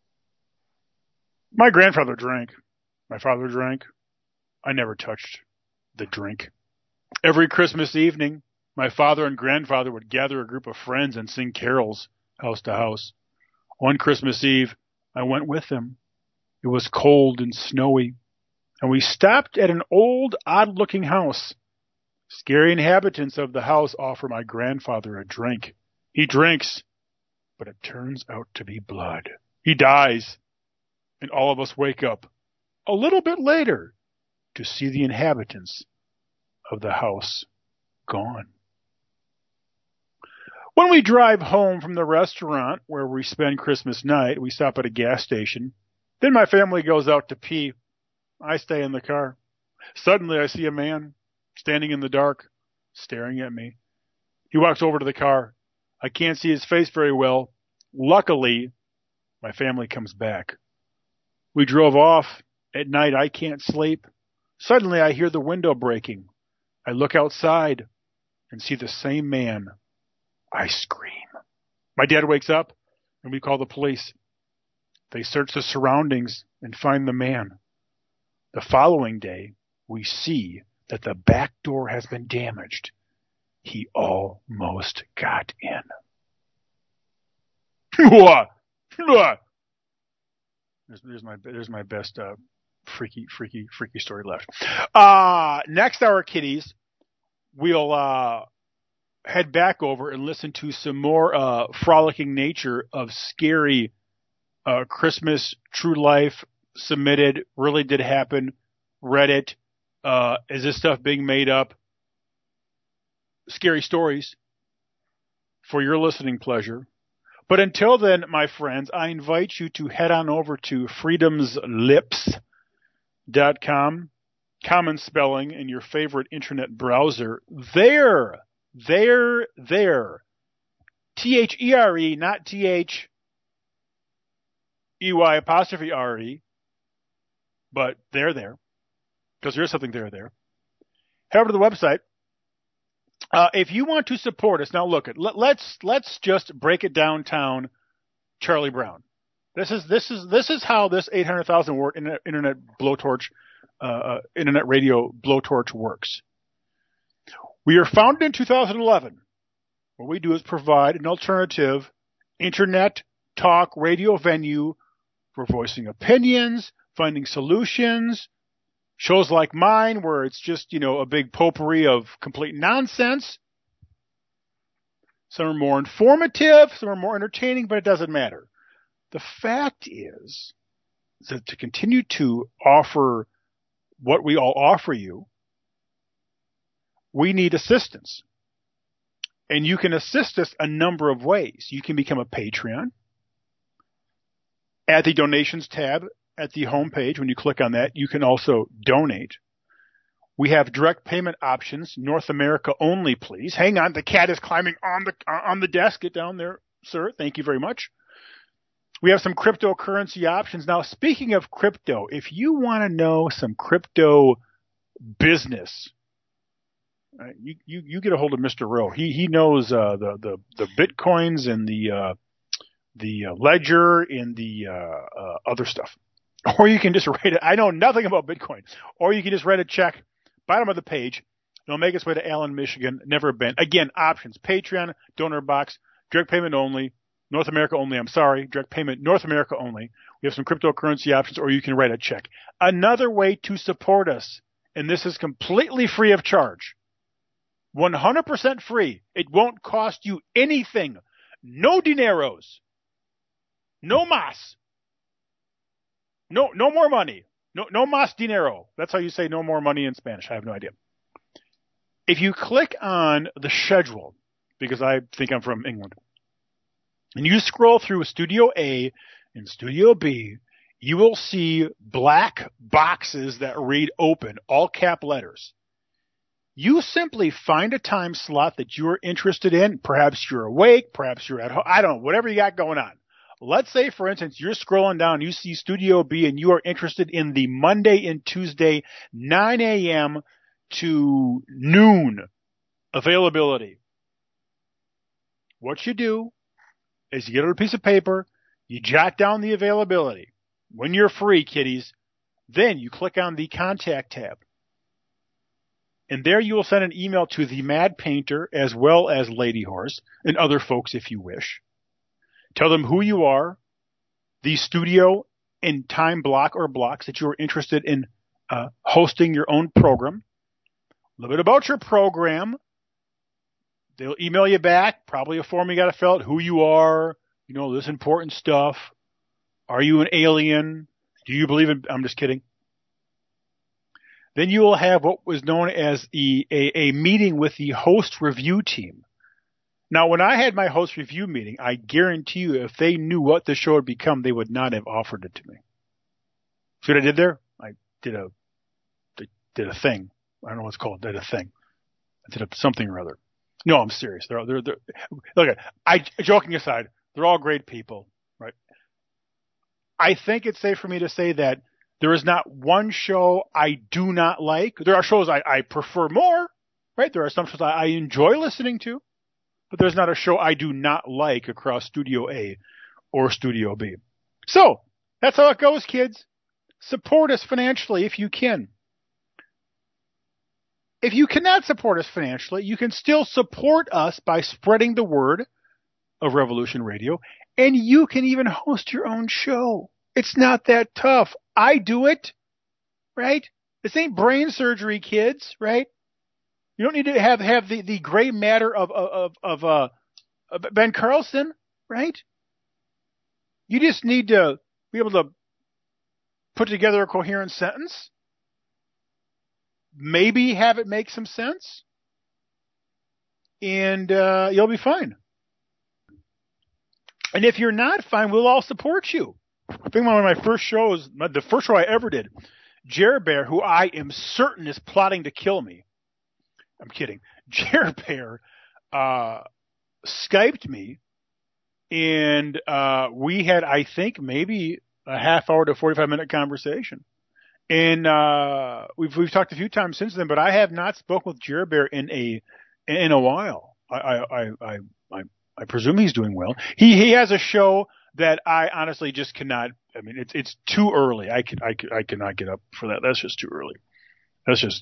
My grandfather drank. My father drank. I never touched the drink. Every Christmas evening, my father and grandfather would gather a group of friends and sing carols house to house. One Christmas Eve, I went with them. It was cold and snowy, and we stopped at an old, odd-looking house. Scary inhabitants of the house offer my grandfather a drink. He drinks, but it turns out to be blood. He dies, and all of us wake up a little bit later to see the inhabitants of the house gone. When we drive home from the restaurant where we spend Christmas night, we stop at a gas station. Then my family goes out to pee. I stay in the car. Suddenly I see a man standing in the dark, staring at me. He walks over to the car. I can't see his face very well. Luckily, my family comes back. We drove off. At night, I can't sleep. Suddenly, I hear the window breaking. I look outside and see the same man. I scream. My dad wakes up, and we call the police. They search the surroundings and find the man. The following day, we see that the back door has been damaged. He almost got in. There's, there's my there's my best uh, freaky freaky freaky story left. Uh, next hour, kiddies, we'll uh, head back over and listen to some more uh, frolicking nature of scary uh, Christmas true life submitted. Really did happen. Reddit. Uh, is this stuff being made up? Scary stories for your listening pleasure. But until then, my friends, I invite you to head on over to freedoms lips dot com, common spelling in your favorite internet browser. There, there, there. T H E R E, not T H E Y apostrophe R E, but there, there. Because there is something there, there. Head over to the website. Uh, if you want to support us, now look, let, let's let's just break it downtown, Charlie Brown. This is this is this is how this eight hundred thousand word internet, internet blowtorch, uh, internet radio blowtorch works. We are founded in two thousand eleven. What we do is provide an alternative internet talk radio venue for voicing opinions, finding solutions, shows like mine where it's just, you know, a big potpourri of complete nonsense. Some are more informative, some are more entertaining, but it doesn't matter. The fact is that to continue to offer what we all offer you, we need assistance. And you can assist us a number of ways. You can become a Patreon. At the donations tab at the homepage, when you click on that, you can also donate. We have direct payment options, North America only, please. Hang on, the cat is climbing on the on the desk. Get down there, sir. Thank you very much. We have some cryptocurrency options. Now, speaking of crypto, if you want to know some crypto business, uh, you, you you get a hold of Mister Rowe. He he knows uh, the the the bitcoins and the uh, the uh, ledger and the uh, uh, other stuff. Or you can just write it. I know nothing about Bitcoin. Or you can just write a check, bottom of the page. It'll make its way to Allen, Michigan. Never been. Again, options: Patreon, donor box, direct payment only. North America only, I'm sorry. Direct payment, North America only. We have some cryptocurrency options, or you can write a check. Another way to support us, and this is completely free of charge. one hundred percent free. It won't cost you anything. No dineros. No mas. No no more money. No no mas dinero. That's how you say no more money in Spanish. I have no idea. If you click on the schedule, because I think I'm from England, and you scroll through Studio A and Studio B, you will see black boxes that read open, all cap letters. You simply find a time slot that you're interested in. Perhaps you're awake, perhaps you're at home. I don't know, whatever you got going on. Let's say, for instance, you're scrolling down, you see Studio B, and you are interested in the Monday and Tuesday nine a.m. to noon availability. What you do is you get on a piece of paper, you jot down the availability. When you're free, kiddies, then you click on the Contact tab. And there you will send an email to the Mad Painter as well as Lady Horse and other folks if you wish. Tell them who you are, the studio and time block or blocks that you are interested in uh, hosting your own program, a little bit about your program. They'll email you back, probably a form you got to fill out, who you are, you know, this important stuff. Are you an alien? Do you believe in, I'm just kidding. Then you will have what was known as a, a, a meeting with the host review team. Now, when I had my host review meeting, I guarantee you if they knew what the show had become, they would not have offered it to me. See what I did there? I did a did a thing. I don't know what it's called. Did a thing. I did a something or other. No, I'm serious. They're, they're, they're, look, I, joking aside, they're all great people, right? I think it's safe for me to say that there is not one show I do not like. There are shows I, I prefer more, right? There are some shows I, I enjoy listening to, but there's not a show I do not like across Studio A or Studio B. So, that's how it goes, kids. Support us financially if you can. If you cannot support us financially, you can still support us by spreading the word of Revolution Radio, and you can even host your own show. It's not that tough. I do it, right? This ain't brain surgery, kids, right? You don't need to have, have the, the gray matter of, of, of, uh, of Ben Carlson, right? You just need to be able to put together a coherent sentence. Maybe have it make some sense, and uh, you'll be fine. And if you're not fine, we'll all support you. I think one of my first shows, the first show I ever did, Jer Bear, who I am certain is plotting to kill me. I'm kidding. Jer Bear uh, Skyped me, and uh, we had, I think, maybe a half hour to forty-five minute conversation. And uh, we've we've talked a few times since then, but I have not spoken with Jer Bear in a in a while. I I, I I I presume he's doing well. He he has a show that I honestly just cannot. I mean, it's it's too early. I can I can, I cannot get up for that. That's just too early. That's just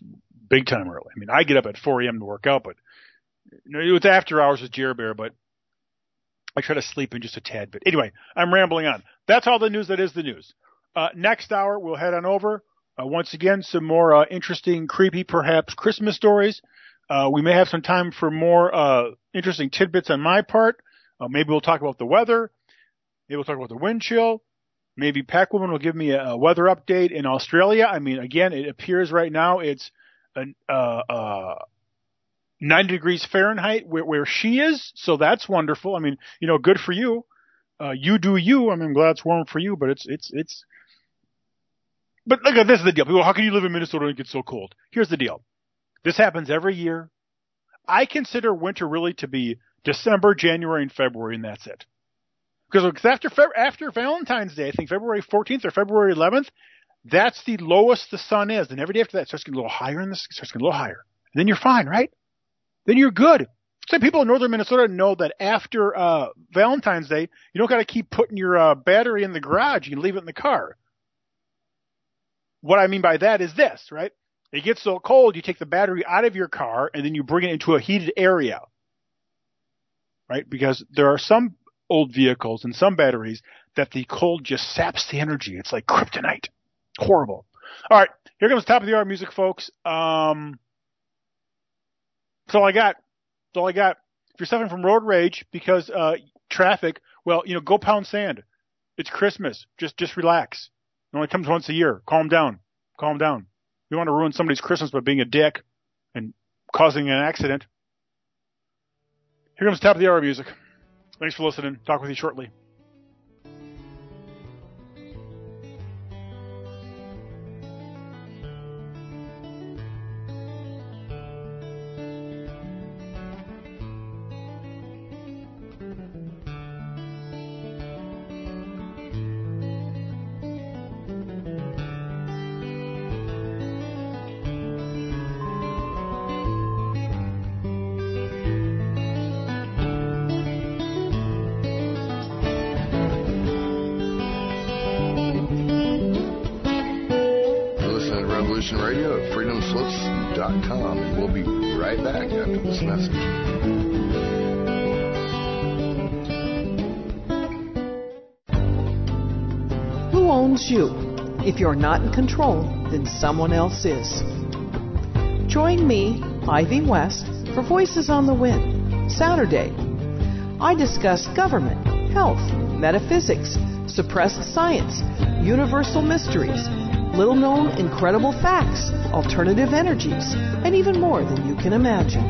big time early. I mean, I get up at four a.m. to work out, but you know, it's after hours with Jer Bear, but I try to sleep in just a tad bit. Anyway, I'm rambling on. That's all the news that is the news. Uh, next hour, we'll head on over. Uh, once again, some more uh, interesting, creepy, perhaps, Christmas stories. Uh, we may have some time for more uh, interesting tidbits on my part. Uh, maybe we'll talk about the weather. Maybe we'll talk about the wind chill. Maybe Pac-Woman will give me a, a weather update in Australia. I mean, again, it appears right now it's an, uh, uh, ninety degrees Fahrenheit where, where she is, so that's wonderful. I mean, you know, good for you. Uh, you do you. I mean, I'm glad it's warm for you, but it's it's it's. But look, this is the deal. People, how can you live in Minnesota and get so cold? Here's the deal. This happens every year. I consider winter really to be December, January, and February, and that's it. Because after after Valentine's Day, I think February fourteenth or February eleventh, that's the lowest the sun is. And every day after that, it starts getting a little higher, and it starts getting a little higher. And then you're fine, right? Then you're good. So people in northern Minnesota know that after uh, Valentine's Day, you don't got to keep putting your uh, battery in the garage. You can leave it in the car. What I mean by that is this, right? It gets so cold, you take the battery out of your car, and then you bring it into a heated area, right? Because there are some old vehicles and some batteries that the cold just saps the energy. It's like kryptonite. Horrible. All right, here comes top of the hour music, folks. Um, that's all I got. That's all I got. If you're suffering from road rage because uh, traffic, well, you know, go pound sand. It's Christmas. Just just relax. It only comes once a year. Calm down. Calm down. You don't want to ruin somebody's Christmas by being a dick and causing an accident. Here comes top of the hour music. Thanks for listening. Talk with you shortly. Radio at freedom slips dot com, and we'll be right back after this message. Who owns you? If you're not in control, then someone else is. Join me, Ivy West, for Voices on the Wind, Saturday. I discuss government, health, metaphysics, suppressed science, universal mysteries, little-known incredible facts, alternative energies, and even more than you can imagine.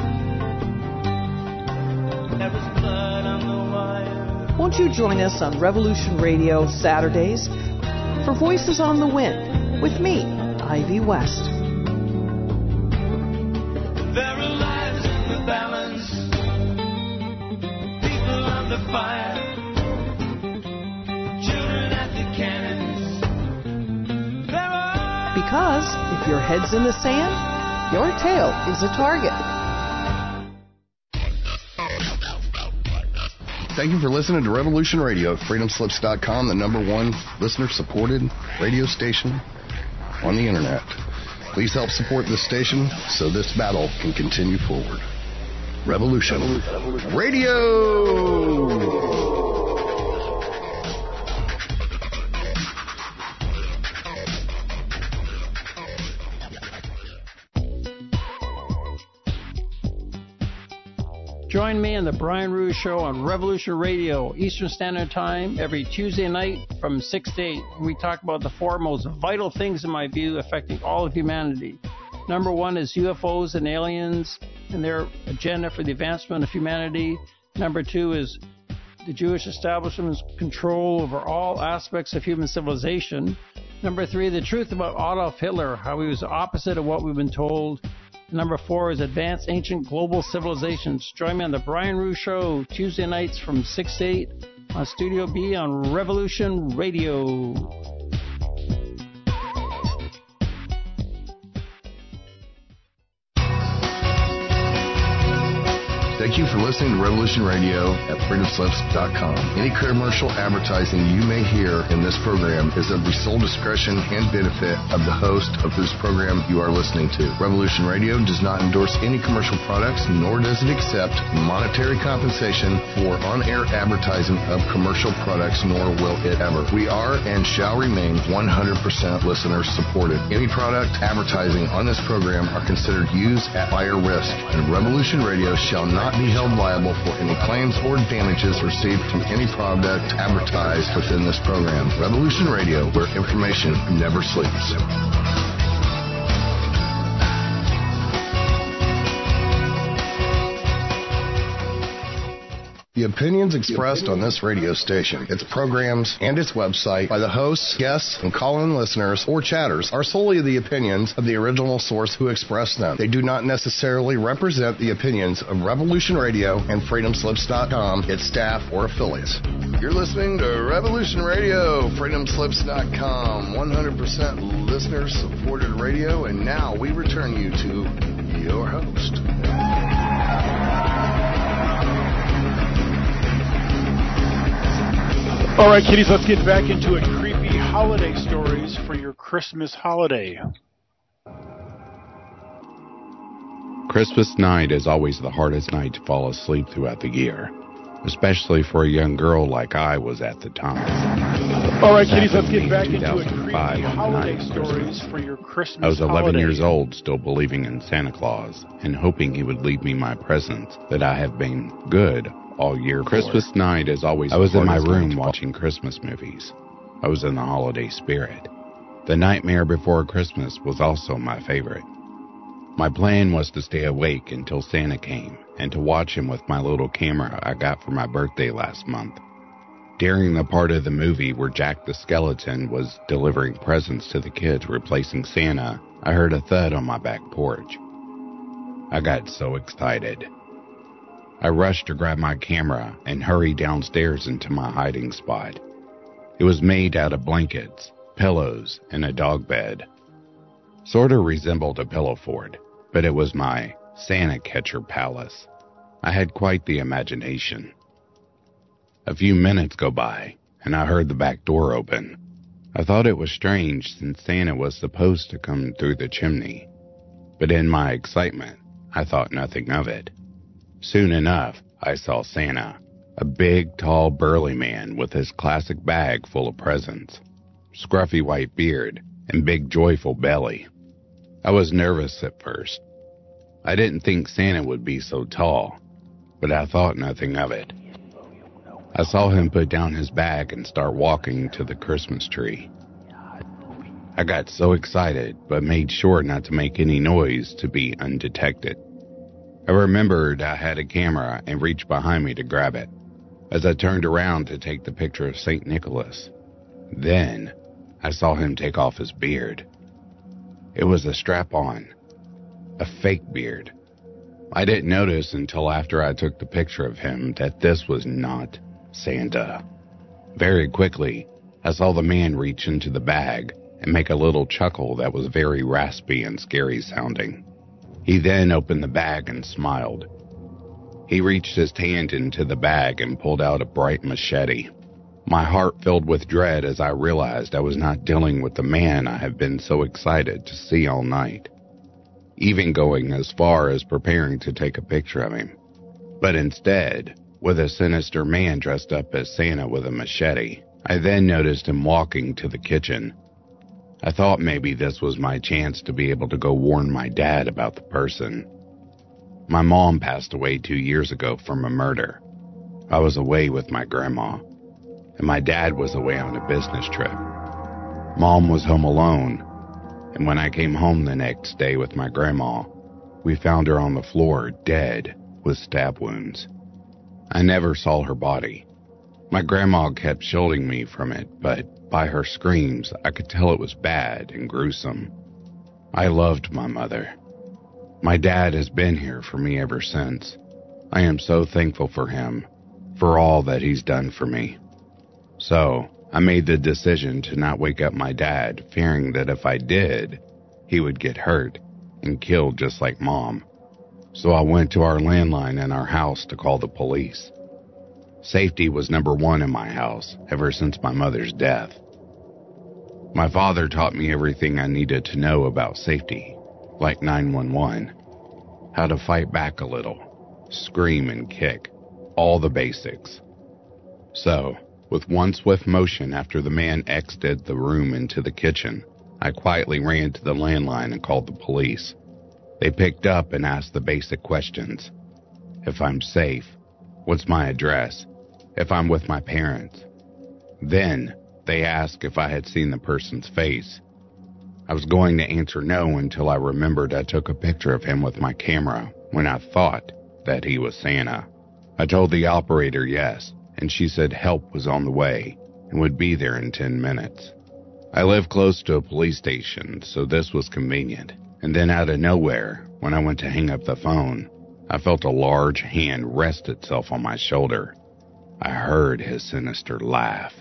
Won't you join us on Revolution Radio Saturdays for Voices on the Wind with me, Ivy West. There are lives in the balance, people under fire, children at the cannons. Because if your head's in the sand, your tail is a target. Thank you for listening to Revolution Radio at freedom slips dot com, the number one listener-supported radio station on the Internet. Please help support this station so this battle can continue forward. Revolution Radio! Join me on the Brian Rouge Show on Revolution Radio, Eastern Standard Time, every Tuesday night from six to eight. We talk about the four most vital things, in my view, affecting all of humanity. Number one is U F Os and aliens and their agenda for the advancement of humanity. Number two is the Jewish establishment's control over all aspects of human civilization. Number three, the truth about Adolf Hitler, how he was the opposite of what we've been told. Number four is Advanced Ancient Global Civilizations. Join me on the Brian Rouge Show, Tuesday nights from six to eight on Studio B on Revolution Radio. Thank you for listening to Revolution Radio at freedom slips dot com. Any commercial advertising you may hear in this program is of the sole discretion and benefit of the host of whose program you are listening to. Revolution Radio does not endorse any commercial products, nor does it accept monetary compensation for on-air advertising of commercial products, nor will it ever. We are and shall remain one hundred percent listener supported. Any product advertising on this program are considered used at buyer risk, and Revolution Radio shall not be held liable for any claims or damages received from any product advertised within this program. Revolution Radio, where information never sleeps. The opinions expressed on this radio station, its programs, and its website by the hosts, guests, and call-in listeners or chatters are solely the opinions of the original source who expressed them. They do not necessarily represent the opinions of Revolution Radio and freedom slips dot com, its staff, or affiliates. You're listening to Revolution Radio, freedom slips dot com, one hundred percent listener-supported radio, and now we return you to your host. All right, kiddies, let's get back into it. Creepy holiday stories for your Christmas holiday. Christmas night is always the hardest night to fall asleep throughout the year, especially for a young girl like I was at the time. All right, kiddies, let's get back into it. Creepy holiday stories for your Christmas holiday. I was eleven years old, still believing in Santa Claus and hoping he would leave me my presents, that I have been good all year. Christmas for. night is always I was in my room watching Christmas movies. I was in the holiday spirit. The Nightmare Before Christmas was also my favorite. My plan was to stay awake until Santa came and to watch him with my little camera I got for my birthday last month. During the part of the movie where Jack the Skeleton was delivering presents to the kids replacing Santa, I heard a thud on my back porch. I got so excited. I rushed to grab my camera and hurried downstairs into my hiding spot. It was made out of blankets, pillows, and a dog bed. Sort of resembled a pillow fort, but it was my Santa catcher palace. I had quite the imagination. A few minutes go by, and I heard the back door open. I thought it was strange since Santa was supposed to come through the chimney, but in my excitement, I thought nothing of it. Soon enough, I saw Santa, a big, tall, burly man with his classic bag full of presents, scruffy white beard, and big, joyful belly. I was nervous at first. I didn't think Santa would be so tall, but I thought nothing of it. I saw him put down his bag and start walking to the Christmas tree. I got so excited, but made sure not to make any noise to be undetected. I remembered I had a camera and reached behind me to grab it as I turned around to take the picture of Saint Nicholas. Then I saw him take off his beard. It was a strap-on, a fake beard. I didn't notice until after I took the picture of him that this was not Santa. Very quickly, I saw the man reach into the bag and make a little chuckle that was very raspy and scary sounding. He then opened the bag and smiled. He reached his hand into the bag and pulled out a bright machete. My heart filled with dread as I realized I was not dealing with the man I had been so excited to see all night, even going as far as preparing to take a picture of him. But instead, with a sinister man dressed up as Santa with a machete, I then noticed him walking to the kitchen. I thought maybe this was my chance to be able to go warn my dad about the person. My mom passed away two years ago from a murder. I was away with my grandma, and my dad was away on a business trip. Mom was home alone, and when I came home the next day with my grandma, we found her on the floor dead with stab wounds. I never saw her body. My grandma kept shielding me from it, but by her screams, I could tell it was bad and gruesome. I loved my mother. My dad has been here for me ever since. I am so thankful for him, for all that he's done for me. So, I made the decision to not wake up my dad, fearing that if I did, he would get hurt and killed just like Mom. So I went to our landline in our house to call the police. Safety was number one in my house ever since my mother's death. My father taught me everything I needed to know about safety, like nine one one, how to fight back a little, scream and kick, all the basics. So, with one swift motion after the man exited the room into the kitchen, I quietly ran to the landline and called the police. They picked up and asked the basic questions. If I'm safe, what's my address, if I'm with my parents. Then, they asked if I had seen the person's face. I was going to answer no until I remembered I took a picture of him with my camera when I thought that he was Santa. I told the operator yes, and she said help was on the way and would be there in ten minutes. I live close to a police station, so this was convenient. And then out of nowhere, when I went to hang up the phone, I felt a large hand rest itself on my shoulder. I heard his sinister laugh.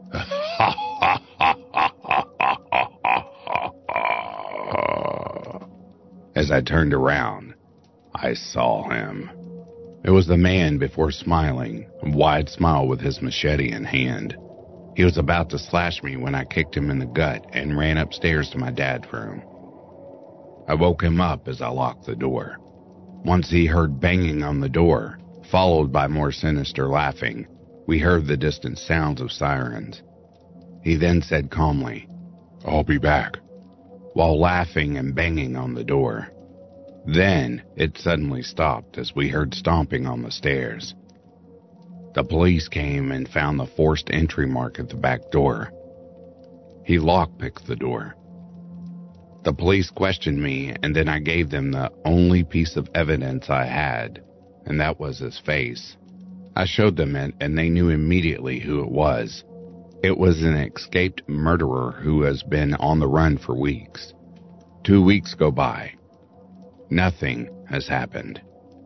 As I turned around, I saw him. It was the man before smiling, a wide smile with his machete in hand. He was about to slash me when I kicked him in the gut and ran upstairs to my dad's room. I woke him up as I locked the door. Once he heard banging on the door, followed by more sinister laughing, we heard the distant sounds of sirens. He then said calmly, "I'll be back," while laughing and banging on the door. Then it suddenly stopped as we heard stomping on the stairs. The police came and found the forced entry mark at the back door. He lockpicked the door. The police questioned me, and then I gave them the only piece of evidence I had, and that was his face. I showed them it, and they knew immediately who it was. It was an escaped murderer who has been on the run for weeks. Two weeks go by. Nothing has happened.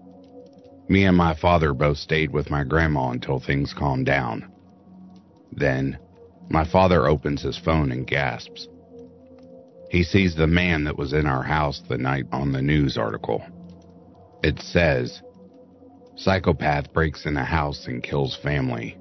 Me and my father both stayed with my grandma until things calmed down. Then, my father opens his phone and gasps. He sees the man that was in our house the night on the news article. It says, "Psychopath breaks in a house and kills family."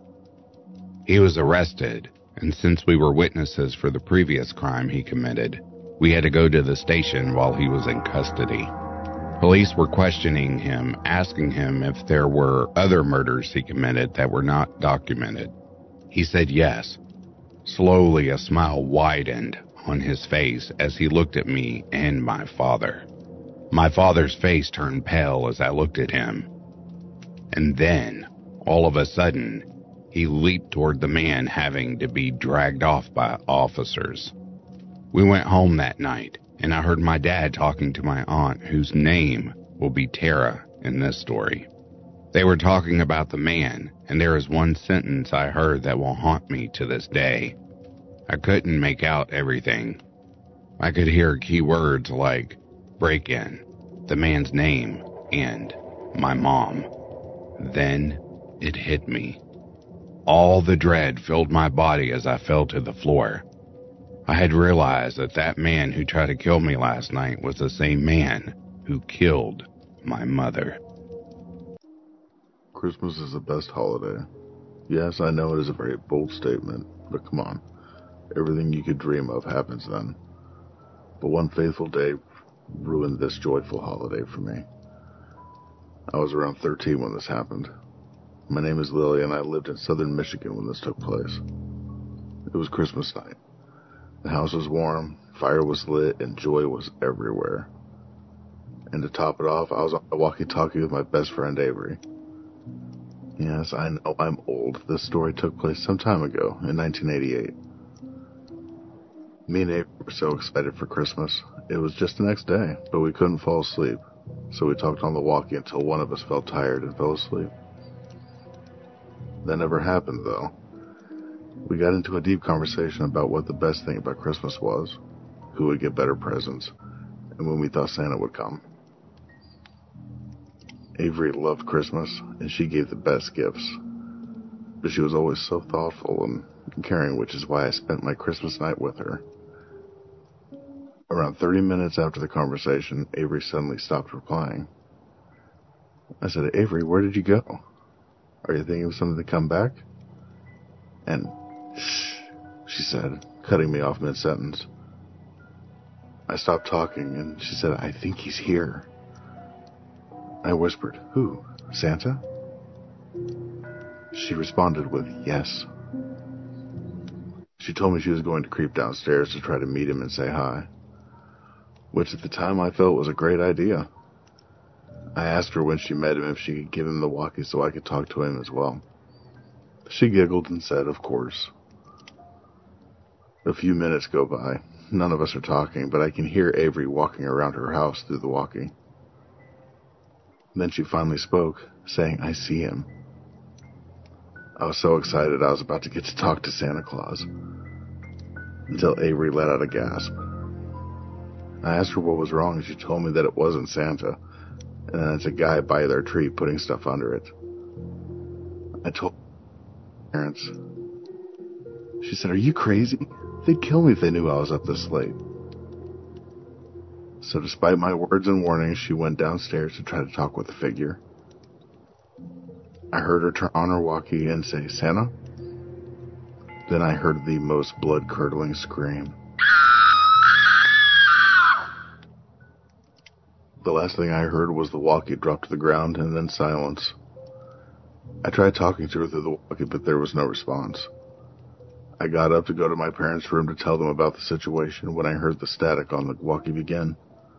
He was arrested, and since we were witnesses for the previous crime he committed, we had to go to the station while he was in custody. Police were questioning him, asking him if there were other murders he committed that were not documented. He said yes. Slowly, a smile widened on his face as he looked at me and my father. My father's face turned pale as I looked at him. And then, all of a sudden, he leaped toward the man having to be dragged off by officers. We went home that night, and I heard my dad talking to my aunt, whose name will be Tara in this story. They were talking about the man, and there is one sentence I heard that will haunt me to this day. I couldn't make out everything. I could hear key words like break-in, the man's name, and my mom. Then it hit me. All the dread filled my body as I fell to the floor. I had realized that that man who tried to kill me last night was the same man who killed my mother. Christmas is the best holiday. Yes, I know it is a very bold statement, but come on. Everything you could dream of happens then. But one fateful day ruined this joyful holiday for me. I was around thirteen when this happened. My name is Lily, and I lived in southern Michigan when this took place. It was Christmas night. The house was warm, fire was lit, and joy was everywhere. And to top it off, I was on a walkie-talkie with my best friend Avery. Yes, I know I'm old. This story took place some time ago, in nineteen eighty-eight. Me and Avery were so excited for Christmas. It was just the next day, but we couldn't fall asleep. So we talked on the walkie until one of us felt tired and fell asleep. That never happened, though. We got into a deep conversation about what the best thing about Christmas was, who would get better presents, and when we thought Santa would come. Avery loved Christmas, and she gave the best gifts. But she was always so thoughtful and caring, which is why I spent my Christmas night with her. Around thirty minutes after the conversation, Avery suddenly stopped replying. I said, Avery, where did you go? Are you thinking of something to come back? And, shh, she said, cutting me off mid-sentence. I stopped talking, and she said, I think he's here. I whispered, who? Santa? She responded with, yes. She told me she was going to creep downstairs to try to meet him and say hi, which at the time I felt was a great idea. I asked her when she met him if she could give him the walkie so I could talk to him as well. She giggled and said, of course. A few minutes go by. None of us are talking, but I can hear Avery walking around her house through the walkie. Then she finally spoke, saying, I see him. I was so excited I was about to get to talk to Santa Claus, until Avery let out a gasp. I asked her what was wrong, and she told me that it wasn't Santa, and that it's a guy by their tree putting stuff under it. I told my parents. She said, are you crazy? They'd kill me if they knew I was up this late. So despite my words and warnings, she went downstairs to try to talk with the figure. I heard her turn on her walkie and say, Santa? Then I heard the most blood-curdling scream. The last thing I heard was the walkie drop to the ground and then silence. I tried talking to her through the walkie, but there was no response. I got up to go to my parents' room to tell them about the situation when I heard the static on the walkie begin.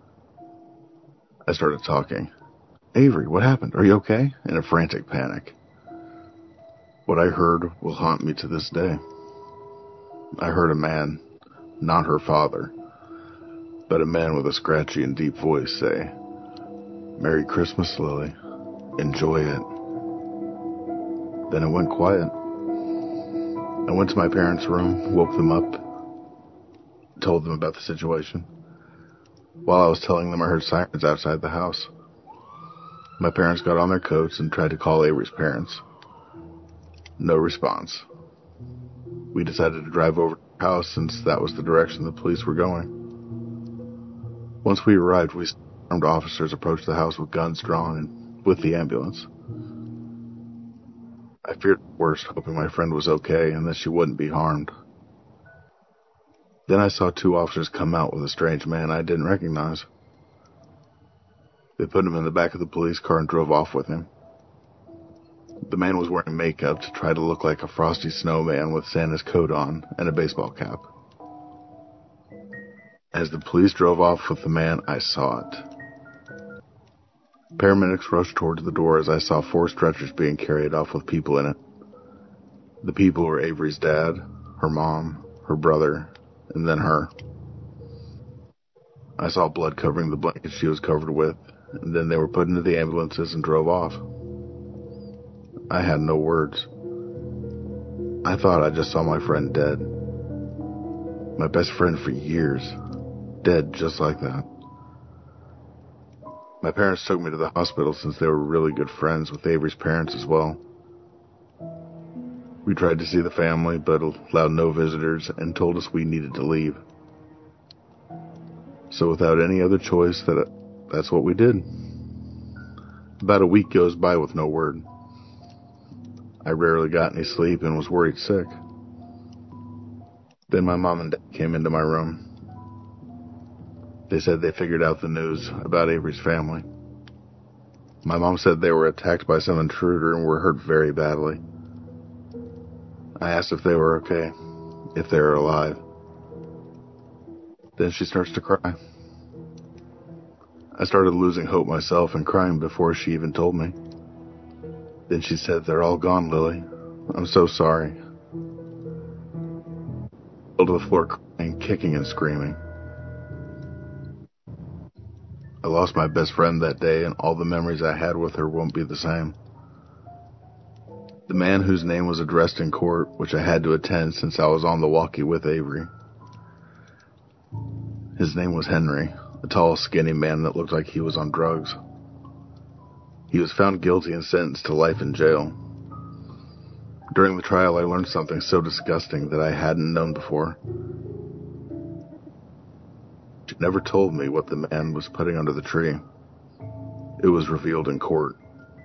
I started talking. Avery, what happened? Are you okay? In a frantic panic. What I heard will haunt me to this day. I heard a man, not her father, but a man with a scratchy and deep voice say, Merry Christmas, Lily. Enjoy it. Then it went quiet. I went to my parents' room, woke them up, told them about the situation. While I was telling them, I heard sirens outside the house. My parents got on their coats and tried to call Avery's parents. No response. We decided to drive over to the house since that was the direction the police were going. Once we arrived, we saw armed officers approach the house with guns drawn and with the ambulance. I feared the worst, hoping my friend was okay and that she wouldn't be harmed. Then I saw two officers come out with a strange man I didn't recognize. They put him in the back of the police car and drove off with him. The man was wearing makeup to try to look like a frosty snowman with Santa's coat on and a baseball cap. As the police drove off with the man, I saw it. Paramedics rushed towards the door as I saw four stretchers being carried off with people in it. The people were Avery's dad, her mom, her brother, and then her. I saw blood covering the blanket she was covered with, and then they were put into the ambulances and drove off. I had no words. I thought I just saw my friend dead. My best friend for years. Dead just like that. My parents took me to the hospital since they were really good friends with Avery's parents as well. We tried to see the family, but allowed no visitors and told us we needed to leave. So without any other choice, that that's what we did. About a week goes by with no word. I rarely got any sleep and was worried sick. Then my mom and dad came into my room. They said they figured out the news about Avery's family. My mom said they were attacked by some intruder and were hurt very badly. I asked if they were okay, if they were alive. Then she starts to cry. I started losing hope myself and crying before she even told me. Then she said, they're all gone, Lily. I'm so sorry. I fell to the floor crying, kicking and screaming. I lost my best friend that day, and all the memories I had with her won't be the same. The man whose name was addressed in court, which I had to attend since I was on the walkie with Avery. His name was Henry, a tall, skinny man that looked like he was on drugs. He was found guilty and sentenced to life in jail. During the trial, I learned something so disgusting that I hadn't known before. She never told me what the man was putting under the tree. It was revealed in court.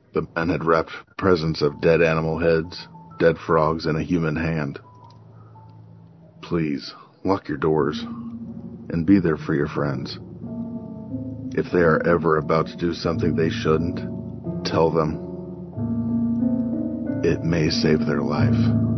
The man had wrapped presents of dead animal heads, dead frogs, and a human hand. Please, lock your doors, and be there for your friends. If they are ever about to do something they shouldn't, tell them. It may save their life.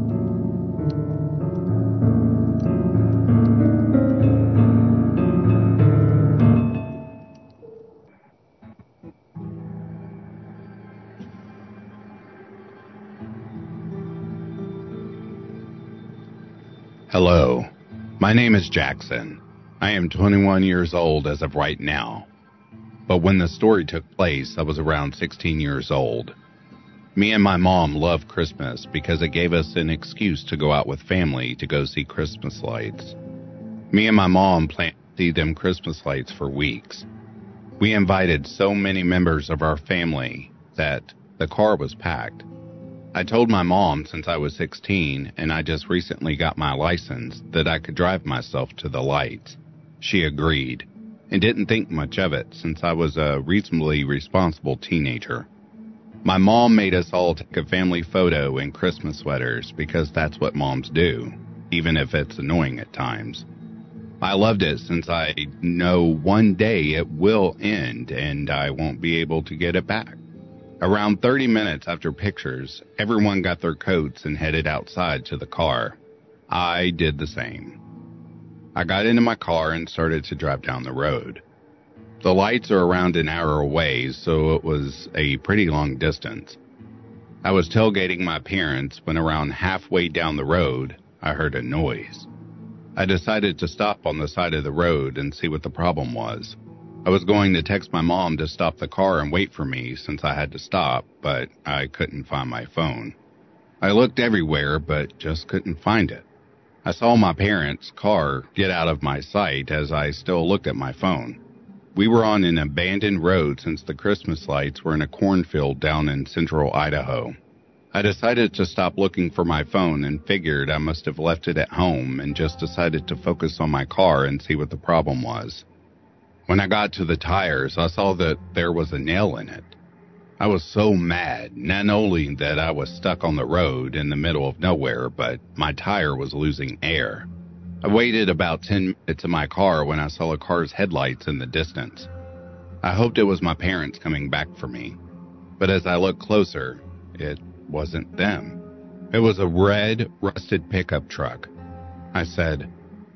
Hello, my name is Jackson. I am twenty-one years old as of right now. But when the story took place, I was around sixteen years old. Me and my mom love Christmas because it gave us an excuse to go out with family to go see Christmas lights. Me and my mom planned to see them Christmas lights for weeks. We invited so many members of our family that the car was packed. I told my mom since I was sixteen and I just recently got my license that I could drive myself to the lights. She agreed and didn't think much of it since I was a reasonably responsible teenager. My mom made us all take a family photo in Christmas sweaters because that's what moms do, even if it's annoying at times. I loved it since I know one day it will end and I won't be able to get it back. Around thirty minutes after pictures, everyone got their coats and headed outside to the car. I did the same. I got into my car and started to drive down the road. The lights are around an hour away, so it was a pretty long distance. I was tailgating my parents when around halfway down the road, I heard a noise. I decided to stop on the side of the road and see what the problem was. I was going to text my mom to stop the car and wait for me since I had to stop, but I couldn't find my phone. I looked everywhere, but just couldn't find it. I saw my parents' car get out of my sight as I still looked at my phone. We were on an abandoned road since the Christmas lights were in a cornfield down in central Idaho. I decided to stop looking for my phone and figured I must have left it at home and just decided to focus on my car and see what the problem was. When I got to the tires, I saw that there was a nail in it. I was so mad, not only that I was stuck on the road in the middle of nowhere, but my tire was losing air. I waited about ten minutes in my car when I saw a car's headlights in the distance. I hoped it was my parents coming back for me, but as I looked closer, it wasn't them. It was a red, rusted pickup truck. I said,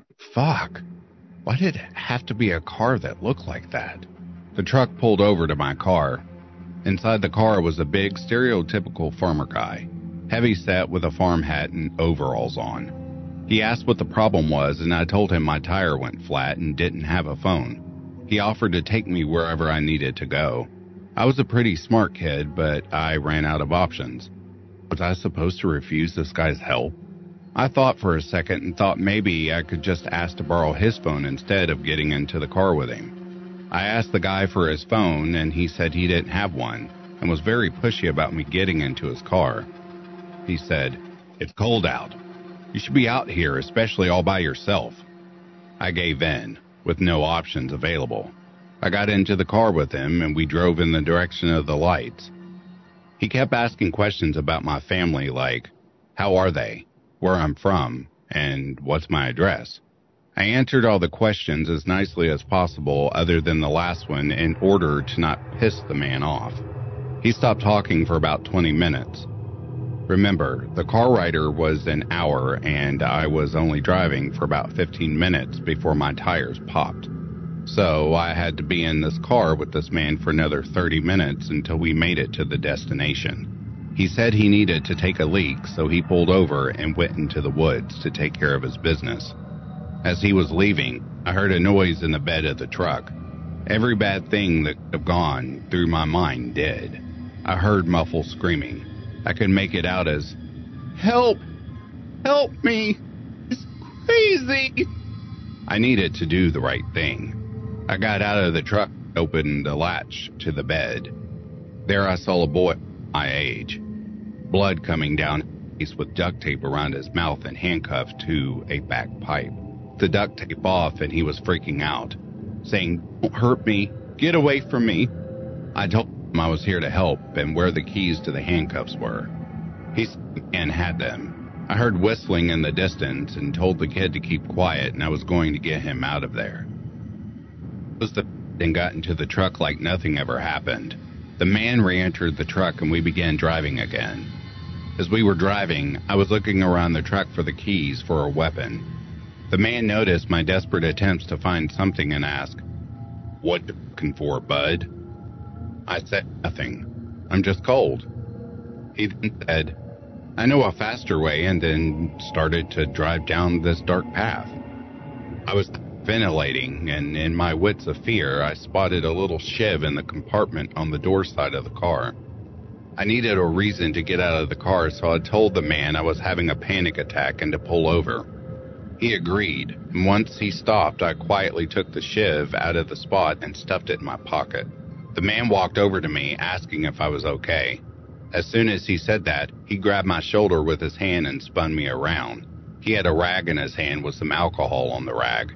"Fuck. Why did it have to be a car that looked like that?" The truck pulled over to my car. Inside the car was a big, stereotypical farmer guy, heavy-set with a farm hat and overalls on. He asked what the problem was, and I told him my tire went flat and didn't have a phone. He offered to take me wherever I needed to go. I was a pretty smart kid, but I ran out of options. Was I supposed to refuse this guy's help? I thought for a second and thought maybe I could just ask to borrow his phone instead of getting into the car with him. I asked the guy for his phone, and he said he didn't have one and was very pushy about me getting into his car. He said, "It's cold out. You should be out here, especially all by yourself." I gave in, with no options available. I got into the car with him, and we drove in the direction of the lights. He kept asking questions about my family like, how are they, where I'm from, and what's my address. I answered all the questions as nicely as possible other than the last one in order to not piss the man off. He stopped talking for about twenty minutes. Remember, the car rider was an hour and I was only driving for about fifteen minutes before my tires popped. So I had to be in this car with this man for another thirty minutes until we made it to the destination. He said he needed to take a leak, so he pulled over and went into the woods to take care of his business. As he was leaving, I heard a noise in the bed of the truck. Every bad thing that could have gone through my mind did. I heard muffled screaming. I could make it out as, "Help! Help me! It's crazy!" I needed to do the right thing. I got out of the truck and opened the latch to the bed. There I saw a boy my age, blood coming down his face with duct tape around his mouth and handcuffed to a back pipe. The duct tape off and he was freaking out, saying, "Don't hurt me, get away from me." I told him I was here to help and where the keys to the handcuffs were. He and had them. I heard whistling in the distance and told the kid to keep quiet, and I was going to get him out of there. I was the and got into the truck like nothing ever happened. The man re-entered the truck and we began driving again. As we were driving, I was looking around the truck for the keys for a weapon. The man noticed my desperate attempts to find something and asked, "What you looking for, bud?" I said nothing. "I'm just cold." He then said, "I know a faster way," and then started to drive down this dark path. I was ventilating, and in my wits of fear, I spotted a little shiv in the compartment on the door side of the car. I needed a reason to get out of the car, so I told the man I was having a panic attack and to pull over. He agreed, and once he stopped, I quietly took the shiv out of the spot and stuffed it in my pocket. The man walked over to me, asking if I was okay. As soon as he said that, he grabbed my shoulder with his hand and spun me around. He had a rag in his hand with some alcohol on the rag.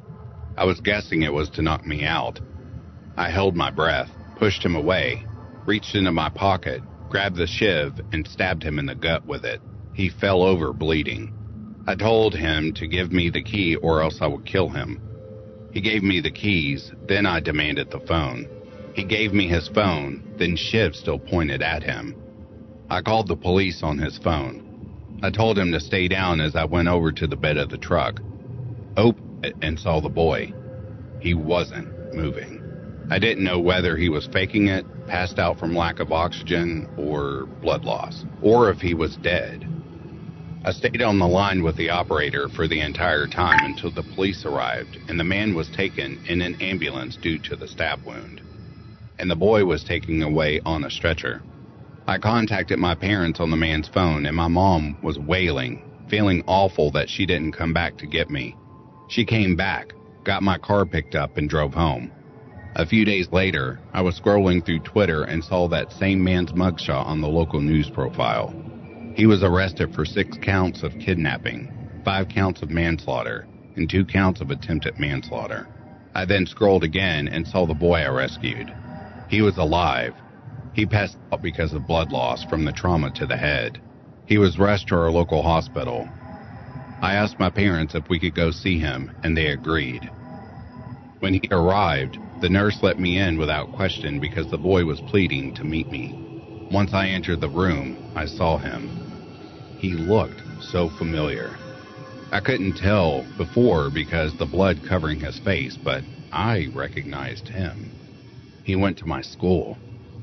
I was guessing it was to knock me out. I held my breath, pushed him away, reached into my pocket, grabbed the shiv, and stabbed him in the gut with it. He fell over bleeding. I told him to give me the key or else I would kill him. He gave me the keys, then I demanded the phone. He gave me his phone, then shiv still pointed at him. I called the police on his phone. I told him to stay down as I went over to the bed of the truck, opened it, and saw the boy. He wasn't moving. I didn't know whether he was faking it, passed out from lack of oxygen, or blood loss, or if he was dead. I stayed on the line with the operator for the entire time until the police arrived, and the man was taken in an ambulance due to the stab wound, and the boy was taken away on a stretcher. I contacted my parents on the man's phone, and my mom was wailing, feeling awful that she didn't come back to get me. She came back, got my car picked up, and drove home. A few days later, I was scrolling through Twitter and saw that same man's mugshot on the local news profile. He was arrested for six counts of kidnapping, five counts of manslaughter, and two counts of attempted manslaughter. I then scrolled again and saw the boy I rescued. He was alive. He passed out because of blood loss from the trauma to the head. He was rushed to our local hospital. I asked my parents if we could go see him, and they agreed. When he arrived, the nurse let me in without question because the boy was pleading to meet me. Once I entered the room, I saw him. He looked so familiar. I couldn't tell before because the blood covering his face, but I recognized him. He went to my school.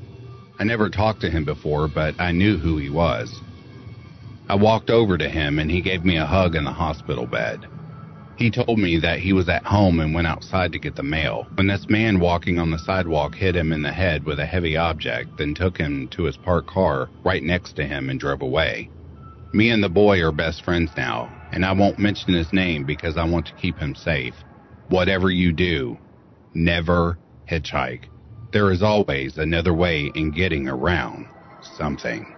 I never talked to him before, but I knew who he was. I walked over to him and he gave me a hug in the hospital bed. He told me that he was at home and went outside to get the mail when this man walking on the sidewalk hit him in the head with a heavy object, then took him to his parked car right next to him and drove away. Me and the boy are best friends now, and I won't mention his name because I want to keep him safe. Whatever you do, never hitchhike. There is always another way in getting around something.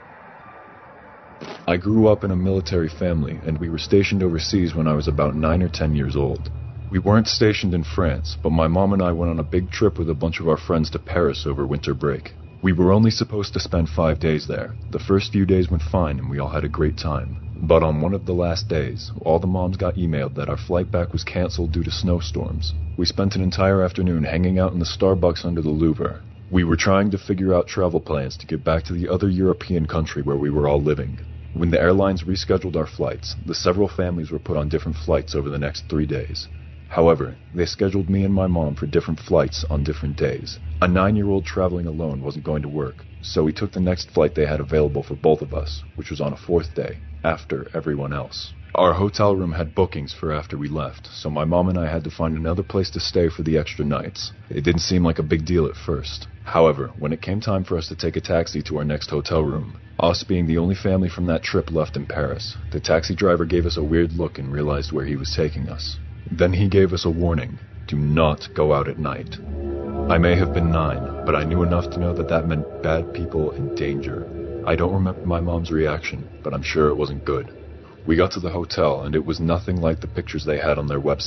I grew up in a military family, and we were stationed overseas when I was about nine or ten years old. We weren't stationed in France, but my mom and I went on a big trip with a bunch of our friends to Paris over winter break. We were only supposed to spend five days there. The first few days went fine, and we all had a great time. But on one of the last days, all the moms got emailed that our flight back was canceled due to snowstorms. We spent an entire afternoon hanging out in the Starbucks under the Louvre. We were trying to figure out travel plans to get back to the other European country where we were all living. When the airlines rescheduled our flights, the several families were put on different flights over the next three days. However, they scheduled me and my mom for different flights on different days. A nine-year-old traveling alone wasn't going to work, so we took the next flight they had available for both of us, which was on a fourth day, after everyone else. Our hotel room had bookings for after we left, so my mom and I had to find another place to stay for the extra nights. It didn't seem like a big deal at first. However, when it came time for us to take a taxi to our next hotel room, us being the only family from that trip left in Paris, the taxi driver gave us a weird look and realized where he was taking us. Then he gave us a warning: do not go out at night. I may have been nine, but I knew enough to know that that meant bad people and danger. I don't remember my mom's reaction, but I'm sure it wasn't good. We got to the hotel, and it was nothing like the pictures they had on their website.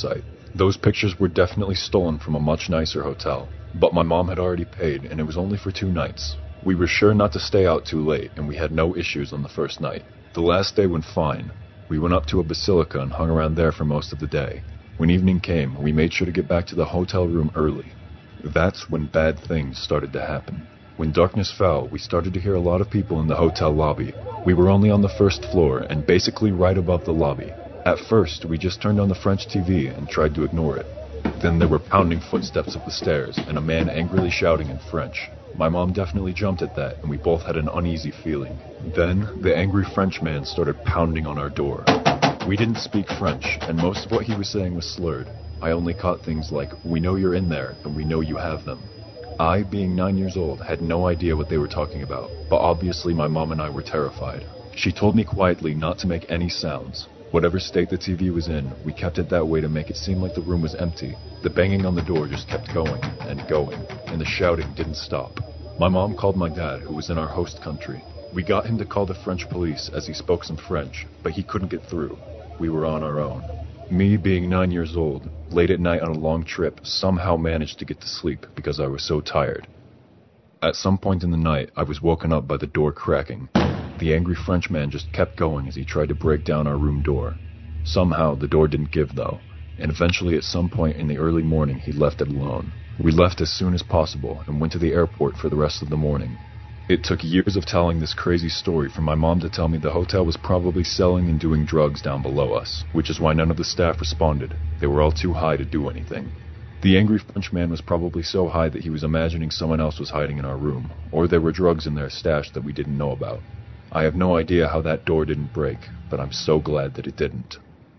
Those pictures were definitely stolen from a much nicer hotel, but my mom had already paid, and it was only for two nights. We were sure not to stay out too late, and we had no issues on the first night. The last day went fine. We went up to a basilica and hung around there for most of the day. When evening came, we made sure to get back to the hotel room early. That's when bad things started to happen. When darkness fell, we started to hear a lot of people in the hotel lobby. We were only on the first floor and basically right above the lobby. At first, we just turned on the French T V and tried to ignore it. Then there were pounding footsteps up the stairs and a man angrily shouting in French. My mom definitely jumped at that, and we both had an uneasy feeling. Then, the angry French man started pounding on our door. We didn't speak French, and most of what he was saying was slurred. I only caught things like, "We know you're in there, and we know you have them." I, being nine years old, had no idea what they were talking about, but obviously my mom and I were terrified. She told me quietly not to make any sounds. Whatever state the T V was in, we kept it that way to make it seem like the room was empty. The banging on the door just kept going and going, and the shouting didn't stop. My mom called my dad, who was in our host country. We got him to call the French police as he spoke some French, but he couldn't get through. We were on our own. Me, being nine years old, late at night on a long trip, somehow managed to get to sleep because I was so tired. At some point in the night, I was woken up by the door cracking. The angry Frenchman just kept going as he tried to break down our room door. Somehow, the door didn't give though, and eventually at some point in the early morning, he left it alone. We left as soon as possible and went to the airport for the rest of the morning. It took years of telling this crazy story for my mom to tell me the hotel was probably selling and doing drugs down below us, which is why none of the staff responded. They were all too high to do anything. The angry Frenchman was probably so high that he was imagining someone else was hiding in our room, or there were drugs in there stashed that we didn't know about. I have no idea how that door didn't break, but I'm so glad that it didn't.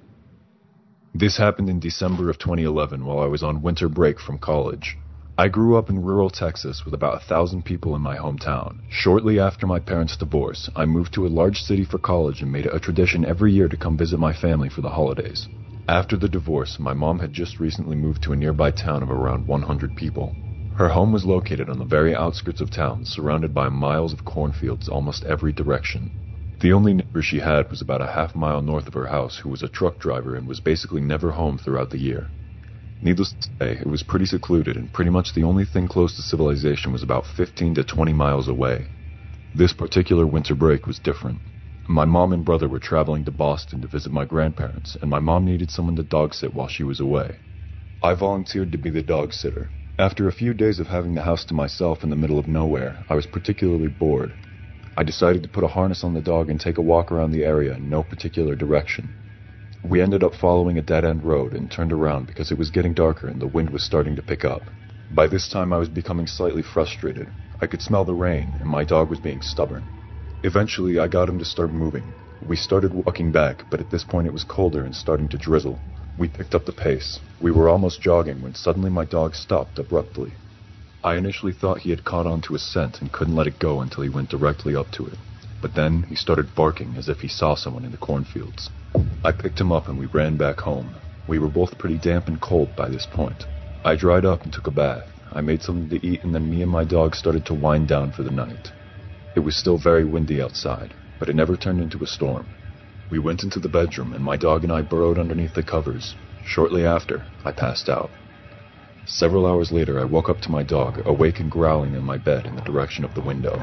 This happened in December of twenty eleven while I was on winter break from college. I grew up in rural Texas with about a thousand people in my hometown. Shortly after my parents' divorce, I moved to a large city for college and made it a tradition every year to come visit my family for the holidays. After the divorce, my mom had just recently moved to a nearby town of around one hundred people. Her home was located on the very outskirts of town, surrounded by miles of cornfields almost every direction. The only neighbor she had was about a half mile north of her house, who was a truck driver and was basically never home throughout the year. Needless to say, it was pretty secluded, and pretty much the only thing close to civilization was about fifteen to twenty miles away. This particular winter break was different. My mom and brother were traveling to Boston to visit my grandparents, and my mom needed someone to dog sit while she was away. I volunteered to be the dog sitter. After a few days of having the house to myself in the middle of nowhere, I was particularly bored. I decided to put a harness on the dog and take a walk around the area in no particular direction. We ended up following a dead-end road and turned around because it was getting darker and the wind was starting to pick up. By this time I was becoming slightly frustrated. I could smell the rain, and my dog was being stubborn. Eventually I got him to start moving. We started walking back, but at this point it was colder and starting to drizzle. We picked up the pace. We were almost jogging when suddenly my dog stopped abruptly. I initially thought he had caught on to a scent and couldn't let it go until he went directly up to it. But then he started barking as if he saw someone in the cornfields. I picked him up and we ran back home. We were both pretty damp and cold by this point. I dried up and took a bath. I made something to eat, and then me and my dog started to wind down for the night. It was still very windy outside, but it never turned into a storm. We went into the bedroom and my dog and I burrowed underneath the covers. Shortly after, I passed out. Several hours later, I woke up to my dog, awake and growling in my bed in the direction of the window.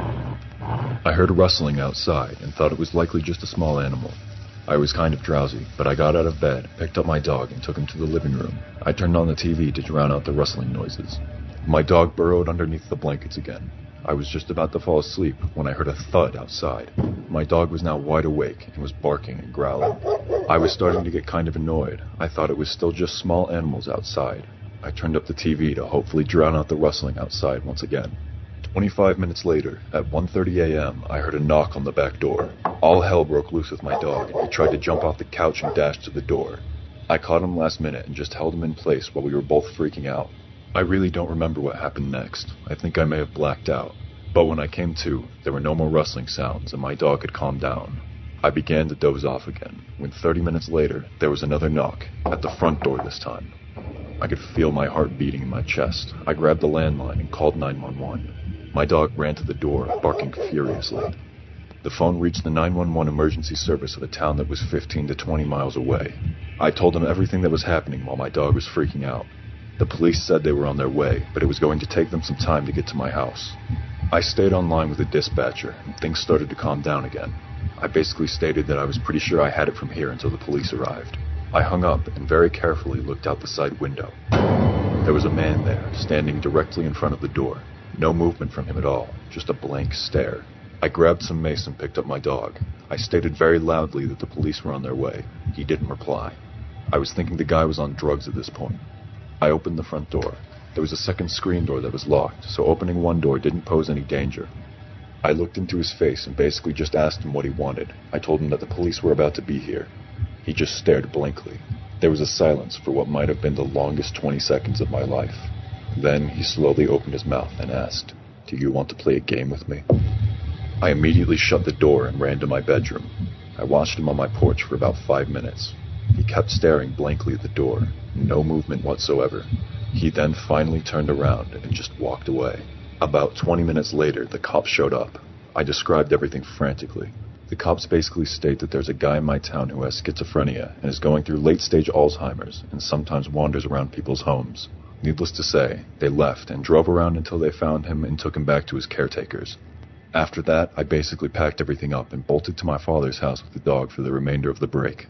I heard rustling outside and thought it was likely just a small animal. I was kind of drowsy, but I got out of bed, picked up my dog, and took him to the living room. I turned on the T V to drown out the rustling noises. My dog burrowed underneath the blankets again. I was just about to fall asleep when I heard a thud outside. My dog was now wide awake and was barking and growling. I was starting to get kind of annoyed. I thought it was still just small animals outside. I turned up the T V to hopefully drown out the rustling outside once again. Twenty-five minutes later, at one thirty a.m., I heard a knock on the back door. All hell broke loose with my dog, and he tried to jump off the couch and dash to the door. I caught him last minute and just held him in place while we were both freaking out. I really don't remember what happened next. I think I may have blacked out. But when I came to, there were no more rustling sounds, and my dog had calmed down. I began to doze off again, when thirty minutes later, there was another knock, at the front door this time. I could feel my heart beating in my chest. I grabbed the landline and called nine one one. My dog ran to the door, barking furiously. The phone reached the nine one one emergency service of a town that was fifteen to twenty miles away. I told them everything that was happening while my dog was freaking out. The police said they were on their way, but it was going to take them some time to get to my house. I stayed online with the dispatcher, and things started to calm down again. I basically stated that I was pretty sure I had it from here until the police arrived. I hung up and very carefully looked out the side window. There was a man there, standing directly in front of the door. No movement from him at all, just a blank stare. I grabbed some mace and picked up my dog. I stated very loudly that the police were on their way. He didn't reply. I was thinking the guy was on drugs at this point. I opened the front door. There was a second screen door that was locked, so opening one door didn't pose any danger. I looked into his face and basically just asked him what he wanted. I told him that the police were about to be here. He just stared blankly. There was a silence for what might have been the longest twenty seconds of my life. Then he slowly opened his mouth and asked, "Do you want to play a game with me?" I immediately shut the door and ran to my bedroom. I watched him on my porch for about five minutes. He kept staring blankly at the door, no movement whatsoever. He then finally turned around and just walked away. About twenty minutes later, the cops showed up. I described everything frantically. The cops basically state that there's a guy in my town who has schizophrenia and is going through late-stage Alzheimer's and sometimes wanders around people's homes. Needless to say, they left and drove around until they found him and took him back to his caretakers. After that, I basically packed everything up and bolted to my father's house with the dog for the remainder of the break.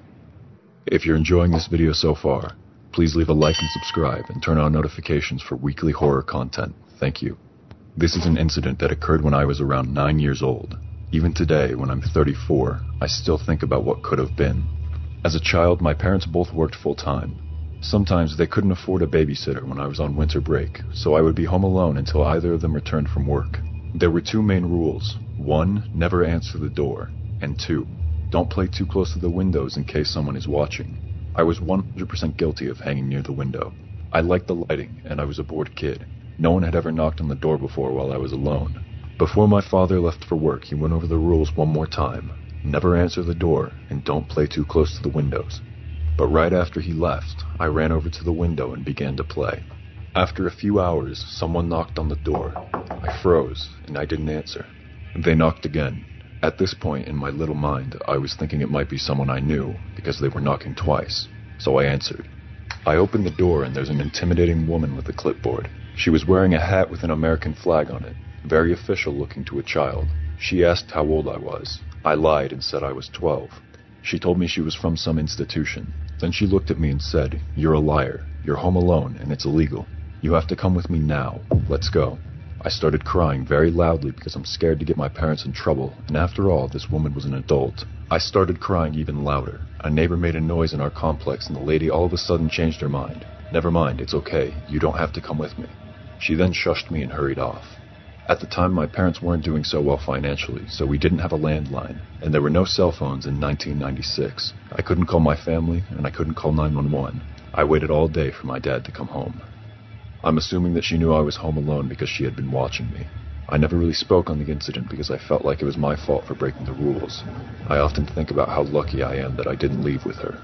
If you're enjoying this video so far, please leave a like and subscribe and turn on notifications for weekly horror content. Thank you. This is an incident that occurred when I was around nine years old. Even today, when I'm thirty-four, I still think about what could have been. As a child, my parents both worked full-time. Sometimes they couldn't afford a babysitter when I was on winter break, so I would be home alone until either of them returned from work. There were two main rules. One, never answer the door. And two, don't play too close to the windows in case someone is watching. I was one hundred percent guilty of hanging near the window. I liked the lighting, and I was a bored kid. No one had ever knocked on the door before while I was alone. Before my father left for work, he went over the rules one more time. Never answer the door, and don't play too close to the windows. But right after he left, I ran over to the window and began to play. After a few hours, someone knocked on the door. I froze, and I didn't answer. They knocked again. At this point in my little mind, I was thinking it might be someone I knew, because they were knocking twice. So I answered. I opened the door, and there's an intimidating woman with a clipboard. She was wearing a hat with an American flag on it, very official looking to a child. She asked how old I was. I lied and said I was twelve. She told me she was from some institution. Then she looked at me and said, "You're a liar. You're home alone, and it's illegal. You have to come with me now. Let's go." I started crying very loudly because I'm scared to get my parents in trouble, and after all, this woman was an adult. I started crying even louder. A neighbor made a noise in our complex, and the lady all of a sudden changed her mind. "Never mind, it's okay. You don't have to come with me." She then shushed me and hurried off. At the time, my parents weren't doing so well financially, so we didn't have a landline, and there were no cell phones in nineteen ninety-six. I couldn't call my family, and I couldn't call nine one one. I waited all day for my dad to come home. I'm assuming that she knew I was home alone because she had been watching me. I never really spoke on the incident because I felt like it was my fault for breaking the rules. I often think about how lucky I am that I didn't leave with her.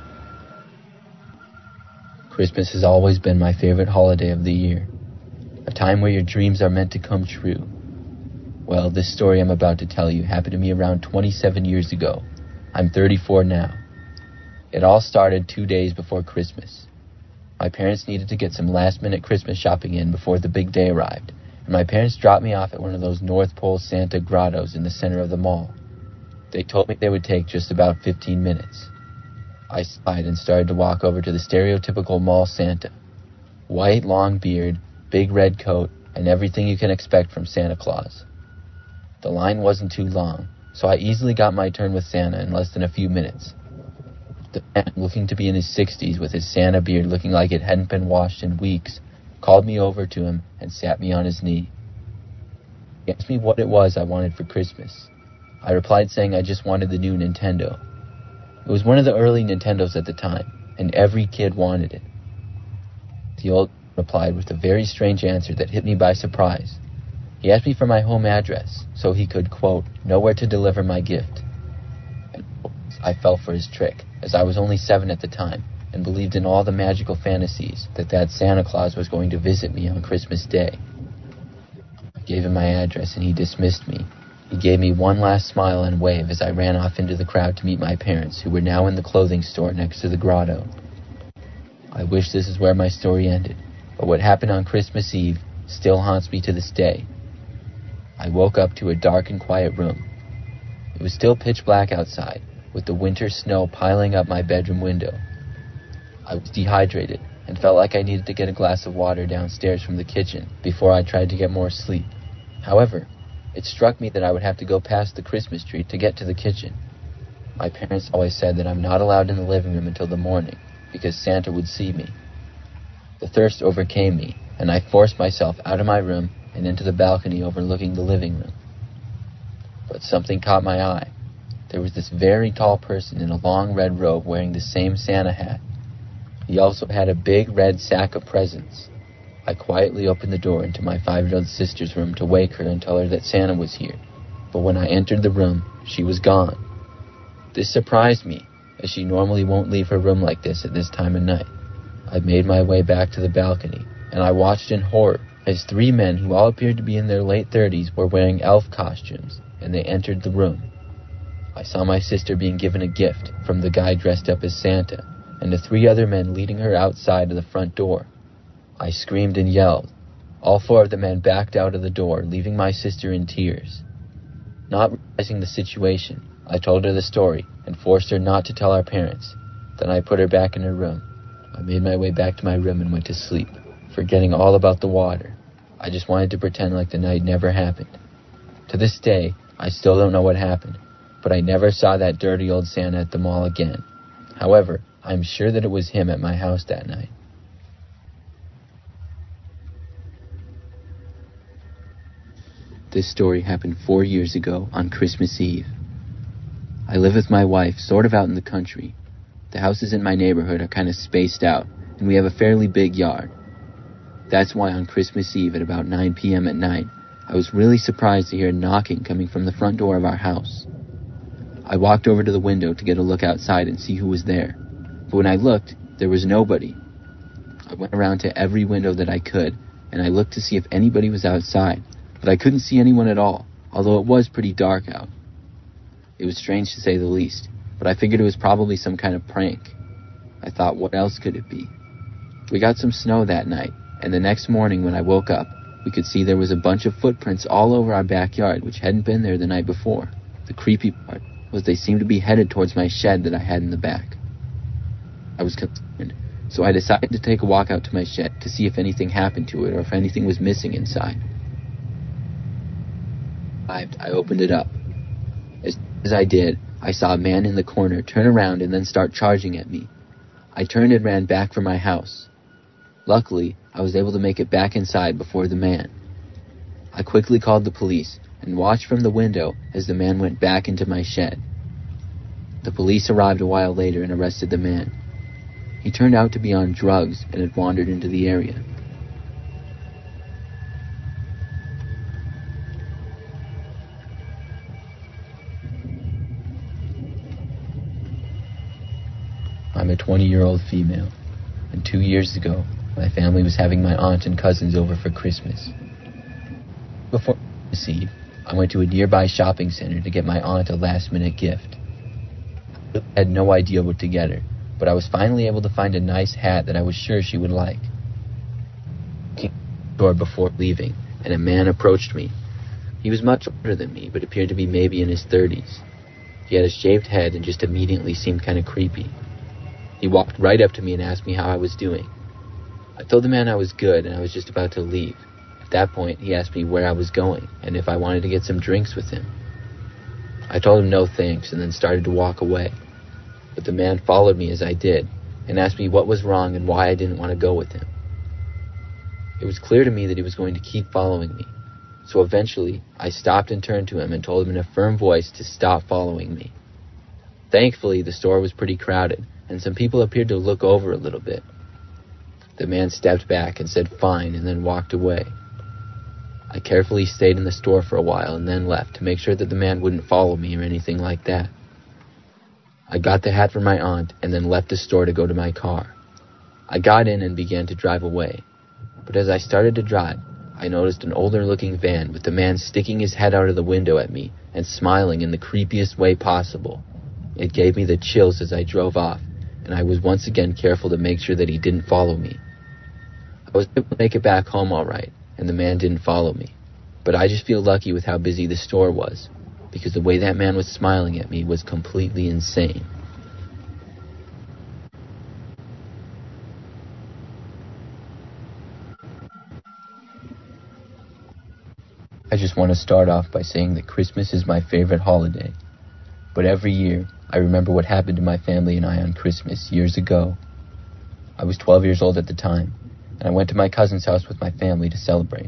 Christmas has always been my favorite holiday of the year. A time where your dreams are meant to come true. Well, this story I'm about to tell you happened to me around twenty-seven years ago. I'm thirty-four now. It all started two days before Christmas. My parents needed to get some last-minute Christmas shopping in before the big day arrived, and my parents dropped me off at one of those North Pole Santa grottos in the center of the mall. They told me they would take just about fifteen minutes. I sighed and started to walk over to the stereotypical mall Santa. White, long beard, big red coat, and everything you can expect from Santa Claus. The line wasn't too long, so I easily got my turn with Santa in less than a few minutes. The man, looking to be in his sixties with his Santa beard looking like it hadn't been washed in weeks, called me over to him and sat me on his knee. He asked me what it was I wanted for Christmas. I replied saying I just wanted the new Nintendo. It was one of the early Nintendos at the time, and every kid wanted it. The old man replied with a very strange answer that hit me by surprise. He asked me for my home address, so he could, quote, know where to deliver my gift. And I fell for his trick, as I was only seven at the time, and believed in all the magical fantasies that that Santa Claus was going to visit me on Christmas Day. I gave him my address, and he dismissed me, He gave me one last smile and wave as I ran off into the crowd to meet my parents, who were now in the clothing store next to the grotto. I wish this is where my story ended, but what happened on Christmas Eve still haunts me to this day. I woke up to a dark and quiet room. It was still pitch black outside, with the winter snow piling up my bedroom window. I was dehydrated and felt like I needed to get a glass of water downstairs from the kitchen before I tried to get more sleep. However, it struck me that I would have to go past the Christmas tree to get to the kitchen. My parents always said that I'm not allowed in the living room until the morning, because Santa would see me. The thirst overcame me, and I forced myself out of my room and into the balcony overlooking the living room. But something caught my eye. There was this very tall person in a long red robe wearing the same Santa hat. He also had a big red sack of presents. I quietly opened the door into my five-year-old sister's room to wake her and tell her that Santa was here. But when I entered the room, she was gone. This surprised me, as she normally won't leave her room like this at this time of night. I made my way back to the balcony, and I watched in horror as three men who all appeared to be in their late thirties were wearing elf costumes, and they entered the room. I saw my sister being given a gift from the guy dressed up as Santa, and the three other men leading her outside of the front door. I screamed and yelled. All four of the men backed out of the door, leaving my sister in tears. Not realizing the situation, I told her the story and forced her not to tell our parents. Then I put her back in her room. I made my way back to my room and went to sleep, forgetting all about the water. I just wanted to pretend like the night never happened. To this day, I still don't know what happened, but I never saw that dirty old Santa at the mall again. However, I'm sure that it was him at my house that night. This story happened four years ago on Christmas Eve. I live with my wife, sort of out in the country. The houses in my neighborhood are kind of spaced out, and we have a fairly big yard. That's why on Christmas Eve at about nine p.m. at night, I was really surprised to hear knocking coming from the front door of our house. I walked over to the window to get a look outside and see who was there. But when I looked, there was nobody. I went around to every window that I could, and I looked to see if anybody was outside. But I couldn't see anyone at all, although it was pretty dark out. It was strange to say the least, but I figured it was probably some kind of prank. I thought, what else could it be? We got some snow that night, and the next morning when I woke up, we could see there was a bunch of footprints all over our backyard, which hadn't been there the night before. The creepy part was they seemed to be headed towards my shed that I had in the back. I was concerned, so I decided to take a walk out to my shed to see if anything happened to it or if anything was missing inside. I opened it up. As, as I did, I saw a man in the corner turn around and then start charging at me. I turned and ran back for my house. Luckily, I was able to make it back inside before the man. I quickly called the police and watched from the window as the man went back into my shed. The police arrived a while later and arrested the man. He turned out to be on drugs and had wandered into the area. I'm a twenty-year-old female, and two years ago, my family was having my aunt and cousins over for Christmas. Before Christmas Eve, I went to a nearby shopping center to get my aunt a last-minute gift. I had no idea what to get her, but I was finally able to find a nice hat that I was sure she would like. I came to the store before leaving, and a man approached me. He was much older than me, but appeared to be maybe in his thirties. He had a shaved head and just immediately seemed kind of creepy. He walked right up to me and asked me how I was doing. I told the man I was good and I was just about to leave. At that point, he asked me where I was going and if I wanted to get some drinks with him. I told him no thanks and then started to walk away. But the man followed me as I did and asked me what was wrong and why I didn't want to go with him. It was clear to me that he was going to keep following me. So eventually, I stopped and turned to him and told him in a firm voice to stop following me. Thankfully, the store was pretty crowded, and some people appeared to look over a little bit. The man stepped back and said fine and then walked away. I carefully stayed in the store for a while and then left to make sure that the man wouldn't follow me or anything like that. I got the hat for my aunt and then left the store to go to my car. I got in and began to drive away. But as I started to drive, I noticed an older-looking van with the man sticking his head out of the window at me and smiling in the creepiest way possible. It gave me the chills as I drove off, and I was once again careful to make sure that he didn't follow me. I was able to make it back home all right, and the man didn't follow me. But I just feel lucky with how busy the store was, because the way that man was smiling at me was completely insane. I just want to start off by saying that Christmas is my favorite holiday. But every year, I remember what happened to my family and I on Christmas years ago. I was twelve years old at the time, and I went to my cousin's house with my family to celebrate.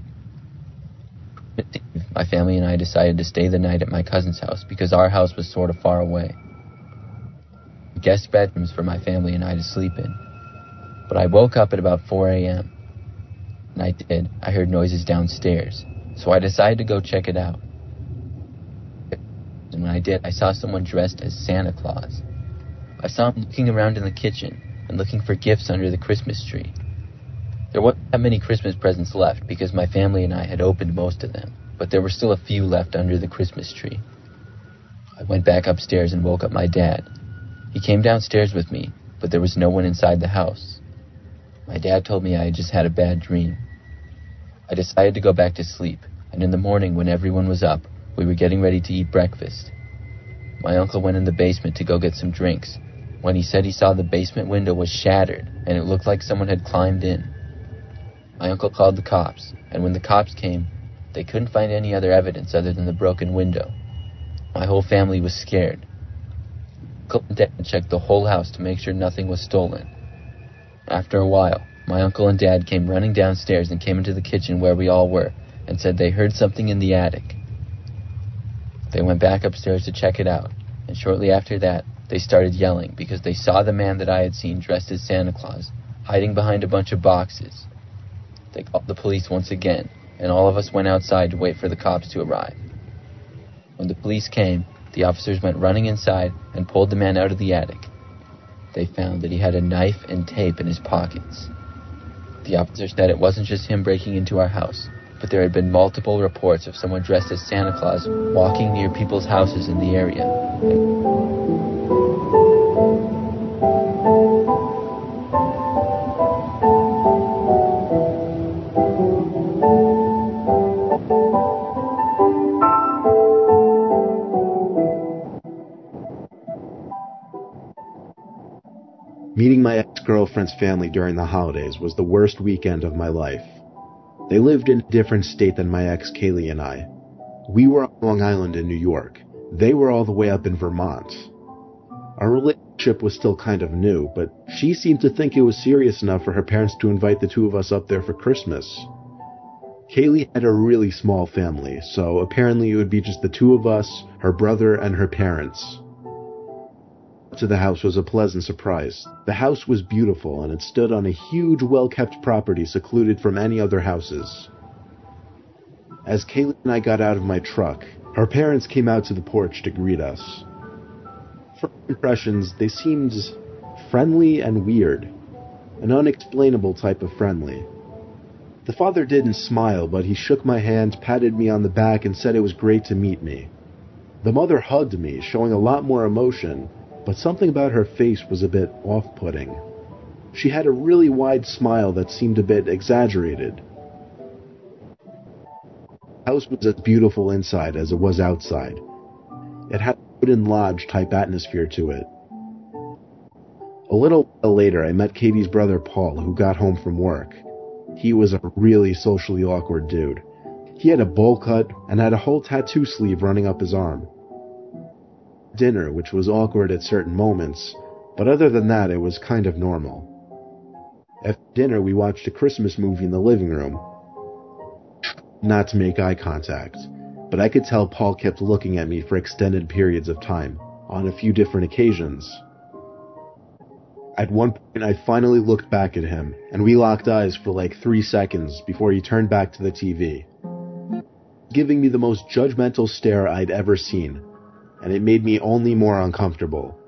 My family and I decided to stay the night at my cousin's house because our house was sort of far away. Guest bedrooms for my family and I to sleep in. But I woke up at about four a.m. And I did. I heard noises downstairs, so I decided to go check it out. And when I did, I saw someone dressed as Santa Claus. I saw him looking around in the kitchen and looking for gifts under the Christmas tree. There wasn't that many Christmas presents left because my family and I had opened most of them, but there were still a few left under the Christmas tree. I went back upstairs and woke up my dad. He came downstairs with me, but there was no one inside the house. My dad told me I had just had a bad dream. I decided to go back to sleep, and in the morning when everyone was up, we were getting ready to eat breakfast. My uncle went in the basement to go get some drinks, when he said he saw the basement window was shattered, and it looked like someone had climbed in. My uncle called the cops, and when the cops came, they couldn't find any other evidence other than the broken window. My whole family was scared. Uncle and Dad checked the whole house to make sure nothing was stolen. After a while, my uncle and Dad came running downstairs and came into the kitchen where we all were, and said they heard something in the attic. They went back upstairs to check it out, and shortly after that, they started yelling because they saw the man that I had seen dressed as Santa Claus, hiding behind a bunch of boxes. They called the police once again, and all of us went outside to wait for the cops to arrive. When the police came, the officers went running inside and pulled the man out of the attic. They found that he had a knife and tape in his pockets. The officers said it wasn't just him breaking into our house, but there had been multiple reports of someone dressed as Santa Claus walking near people's houses in the area. Meeting my ex-girlfriend's family during the holidays was the worst weekend of my life. They lived in a different state than my ex Kaylee and I. We were on Long Island in New York. They were all the way up in Vermont. Our relationship was still kind of new, but she seemed to think it was serious enough for her parents to invite the two of us up there for Christmas. Kaylee had a really small family, so apparently it would be just the two of us, her brother, and her parents. To the house was a pleasant surprise. The house was beautiful, and it stood on a huge, well-kept property secluded from any other houses. As Kaylee and I got out of my truck, her parents came out to the porch to greet us. First impressions, they seemed friendly and weird. An unexplainable type of friendly. The father didn't smile, but he shook my hand, patted me on the back, and said it was great to meet me. The mother hugged me, showing a lot more emotion, but something about her face was a bit off-putting. She had a really wide smile that seemed a bit exaggerated. The house was as beautiful inside as it was outside. It had a wooden lodge-type atmosphere to it. A little while later, I met Katie's brother Paul, who got home from work. He was a really socially awkward dude. He had a bowl cut and had a whole tattoo sleeve running up his arm. Dinner, which was awkward at certain moments, but other than that, it was kind of normal. After dinner, we watched a Christmas movie in the living room. Not to make eye contact, but I could tell Paul kept looking at me for extended periods of time, on a few different occasions. At one point, I finally looked back at him, and we locked eyes for like three seconds before he turned back to the T V, giving me the most judgmental stare I'd ever seen, and it made me only more uncomfortable.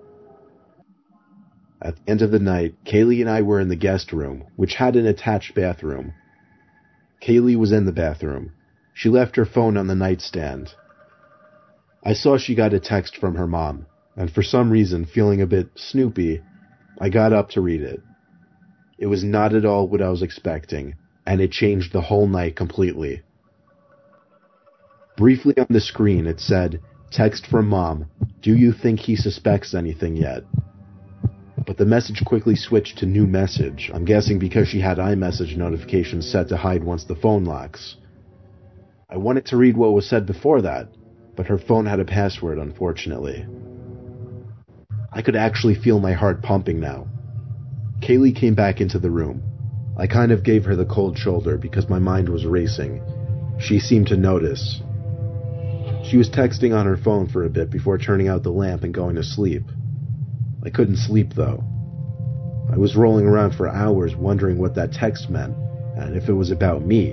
At the end of the night, Kaylee and I were in the guest room, which had an attached bathroom. Kaylee was in the bathroom. She left her phone on the nightstand. I saw she got a text from her mom, and for some reason, feeling a bit snoopy, I got up to read it. It was not at all what I was expecting, and it changed the whole night completely. Briefly on the screen, it said, "Text from Mom. Do you think he suspects anything yet?" But the message quickly switched to new message, I'm guessing because she had iMessage notifications set to hide once the phone locks. I wanted to read what was said before that, but her phone had a password, unfortunately. I could actually feel my heart pumping now. Kaylee came back into the room. I kind of gave her the cold shoulder because my mind was racing. She seemed to notice. She was texting on her phone for a bit before turning out the lamp and going to sleep. I couldn't sleep, though. I was rolling around for hours wondering what that text meant, and if it was about me.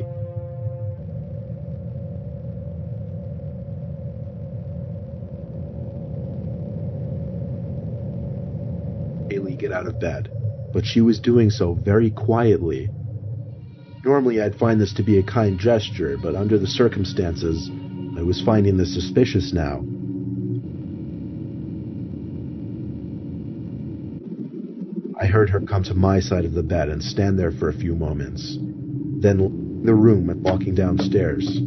Kaylee get out of bed, but she was doing so very quietly. Normally I'd find this to be a kind gesture, but under the circumstances, I was finding this suspicious now. I heard her come to my side of the bed and stand there for a few moments, then leaving the room and walking downstairs.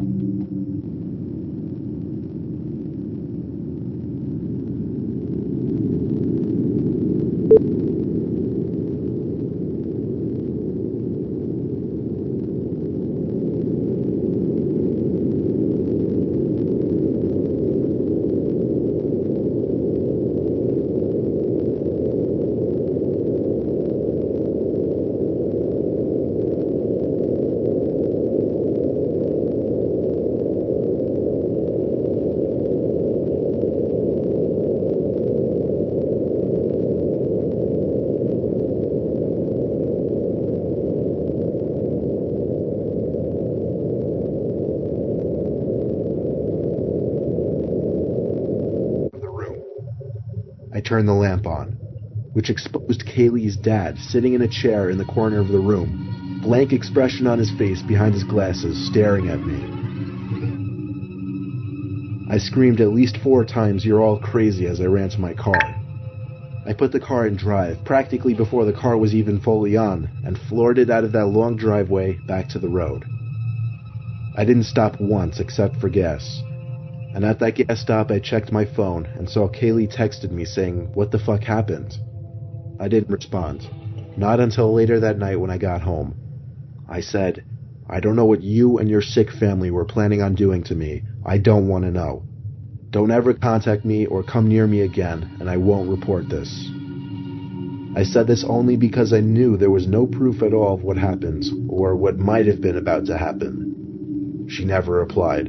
I turned the lamp on, which exposed Kaylee's dad sitting in a chair in the corner of the room, blank expression on his face behind his glasses, staring at me. I screamed at least four times, "You're all crazy," as I ran to my car. I put the car in drive, practically before the car was even fully on, and floored it out of that long driveway back to the road. I didn't stop once except for gas. And at that gas stop, I checked my phone and saw Kaylee texted me saying, "What the fuck happened?" I didn't respond. Not until later that night when I got home. I said, "I don't know what you and your sick family were planning on doing to me. I don't want to know. Don't ever contact me or come near me again, and I won't report this." I said this only because I knew there was no proof at all of what happened, or what might have been about to happen. She never replied.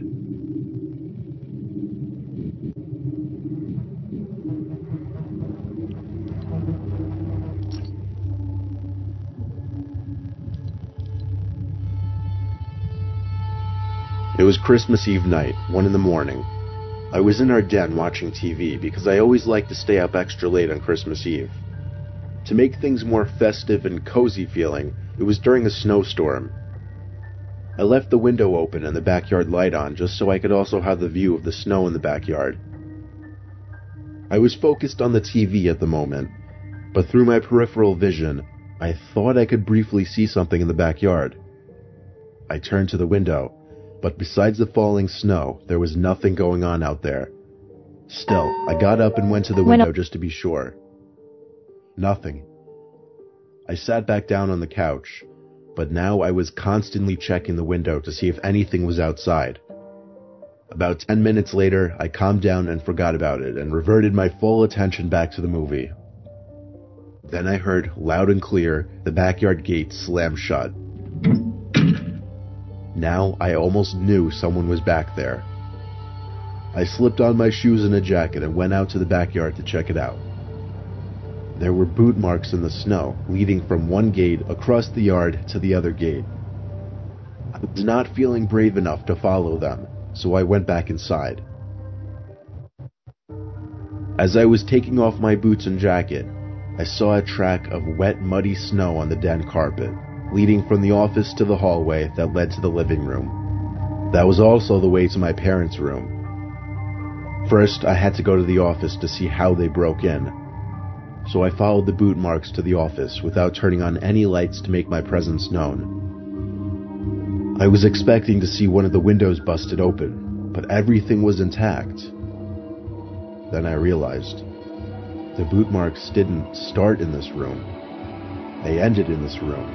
It was Christmas Eve night, one in the morning. I was in our den watching T V because I always like to stay up extra late on Christmas Eve. To make things more festive and cozy feeling, it was during a snowstorm. I left the window open and the backyard light on just so I could also have the view of the snow in the backyard. I was focused on the T V at the moment, but through my peripheral vision, I thought I could briefly see something in the backyard. I turned to the window, but besides the falling snow, there was nothing going on out there. Still, I got up and went to the window just to be sure. Nothing. I sat back down on the couch, but now I was constantly checking the window to see if anything was outside. About ten minutes later, I calmed down and forgot about it and reverted my full attention back to the movie. Then I heard, loud and clear, the backyard gate slam shut. Now I almost knew someone was back there. I slipped on my shoes and a jacket and went out to the backyard to check it out. There were boot marks in the snow, leading from one gate across the yard to the other gate. I was not feeling brave enough to follow them, so I went back inside. As I was taking off my boots and jacket, I saw a track of wet, muddy snow on the den carpet. leading from the office to the hallway that led to the living room. That was also the way to my parents' room. First, I had to go to the office to see how they broke in, so I followed the boot marks to the office without turning on any lights to make my presence known. I was expecting to see one of the windows busted open, but everything was intact. Then I realized the boot marks didn't start in this room. They ended in this room.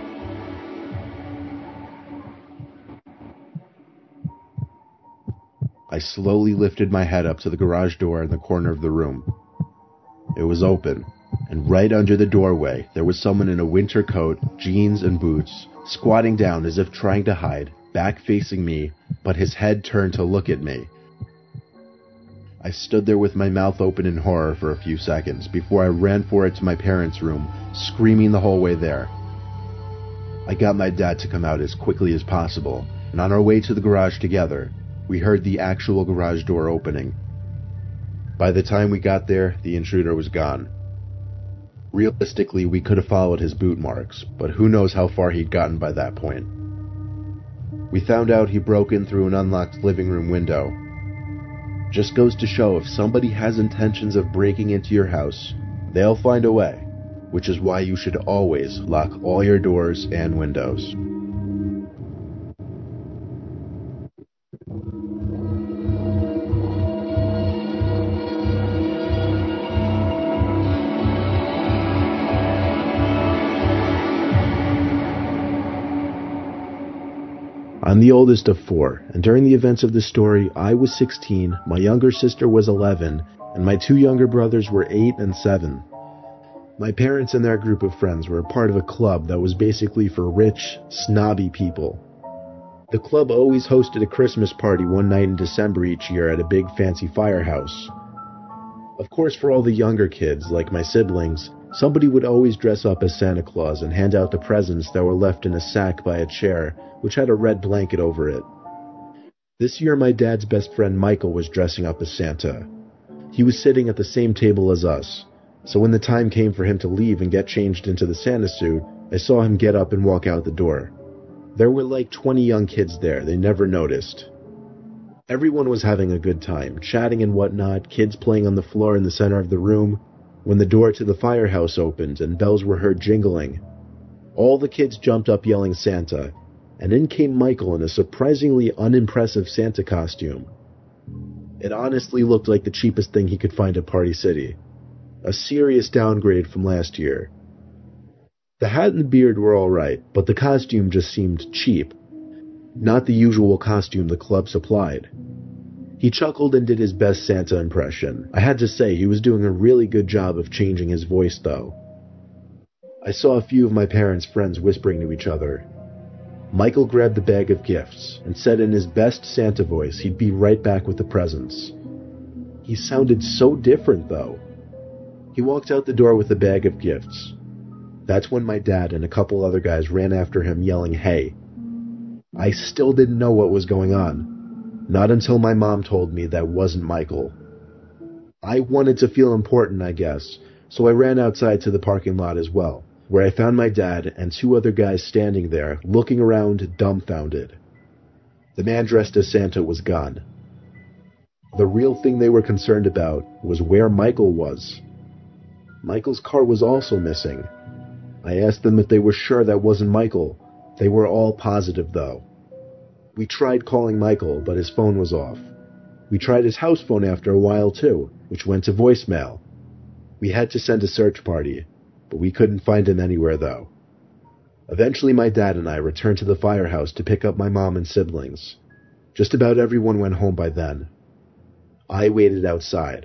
I slowly lifted my head up to the garage door in the corner of the room. It was open, and right under the doorway there was someone in a winter coat, jeans, and boots, squatting down as if trying to hide, back facing me, but his head turned to look at me. I stood there with my mouth open in horror for a few seconds before I ran for it to my parents' room, screaming the whole way there. I got my dad to come out as quickly as possible, and on our way to the garage together, we heard the actual garage door opening. By the time we got there, the intruder was gone. Realistically, we could have followed his boot marks, but who knows how far he'd gotten by that point. We found out he broke in through an unlocked living room window. Just goes to show, if somebody has intentions of breaking into your house, they'll find a way, which is why you should always lock all your doors and windows. I'm the oldest of four, and during the events of the story, I was sixteen, my younger sister was eleven, and my two younger brothers were eight and seven. My parents and their group of friends were a part of a club that was basically for rich, snobby people. The club always hosted a Christmas party one night in December each year at a big fancy firehouse. Of course, for all the younger kids, like my siblings, somebody would always dress up as Santa Claus and hand out the presents that were left in a sack by a chair, which had a red blanket over it. This year, my dad's best friend Michael was dressing up as Santa. He was sitting at the same table as us, so when the time came for him to leave and get changed into the Santa suit, I saw him get up and walk out the door. There were like twenty young kids there, they never noticed. Everyone was having a good time, chatting and whatnot, kids playing on the floor in the center of the room, when the door to the firehouse opened and bells were heard jingling. All the kids jumped up yelling Santa, and in came Michael in a surprisingly unimpressive Santa costume. It honestly looked like the cheapest thing he could find at Party City. A serious downgrade from last year. The hat and the beard were alright, but the costume just seemed cheap. Not the usual costume the club supplied. He chuckled and did his best Santa impression. I had to say, he was doing a really good job of changing his voice, though. I saw a few of my parents' friends whispering to each other. Michael grabbed the bag of gifts and said in his best Santa voice he'd be right back with the presents. He sounded so different, though. He walked out the door with the bag of gifts. That's when my dad and a couple other guys ran after him yelling, "Hey!" I still didn't know what was going on. Not until my mom told me that wasn't Michael. I wanted to feel important, I guess, so I ran outside to the parking lot as well, where I found my dad and two other guys standing there, looking around dumbfounded. The man dressed as Santa was gone. The real thing they were concerned about was where Michael was. Michael's car was also missing. I asked them if they were sure that wasn't Michael. They were all positive, though. We tried calling Michael, but his phone was off. We tried his house phone after a while, too, which went to voicemail. We had to send a search party, but we couldn't find him anywhere, though. Eventually, my dad and I returned to the firehouse to pick up my mom and siblings. Just about everyone went home by then. I waited outside.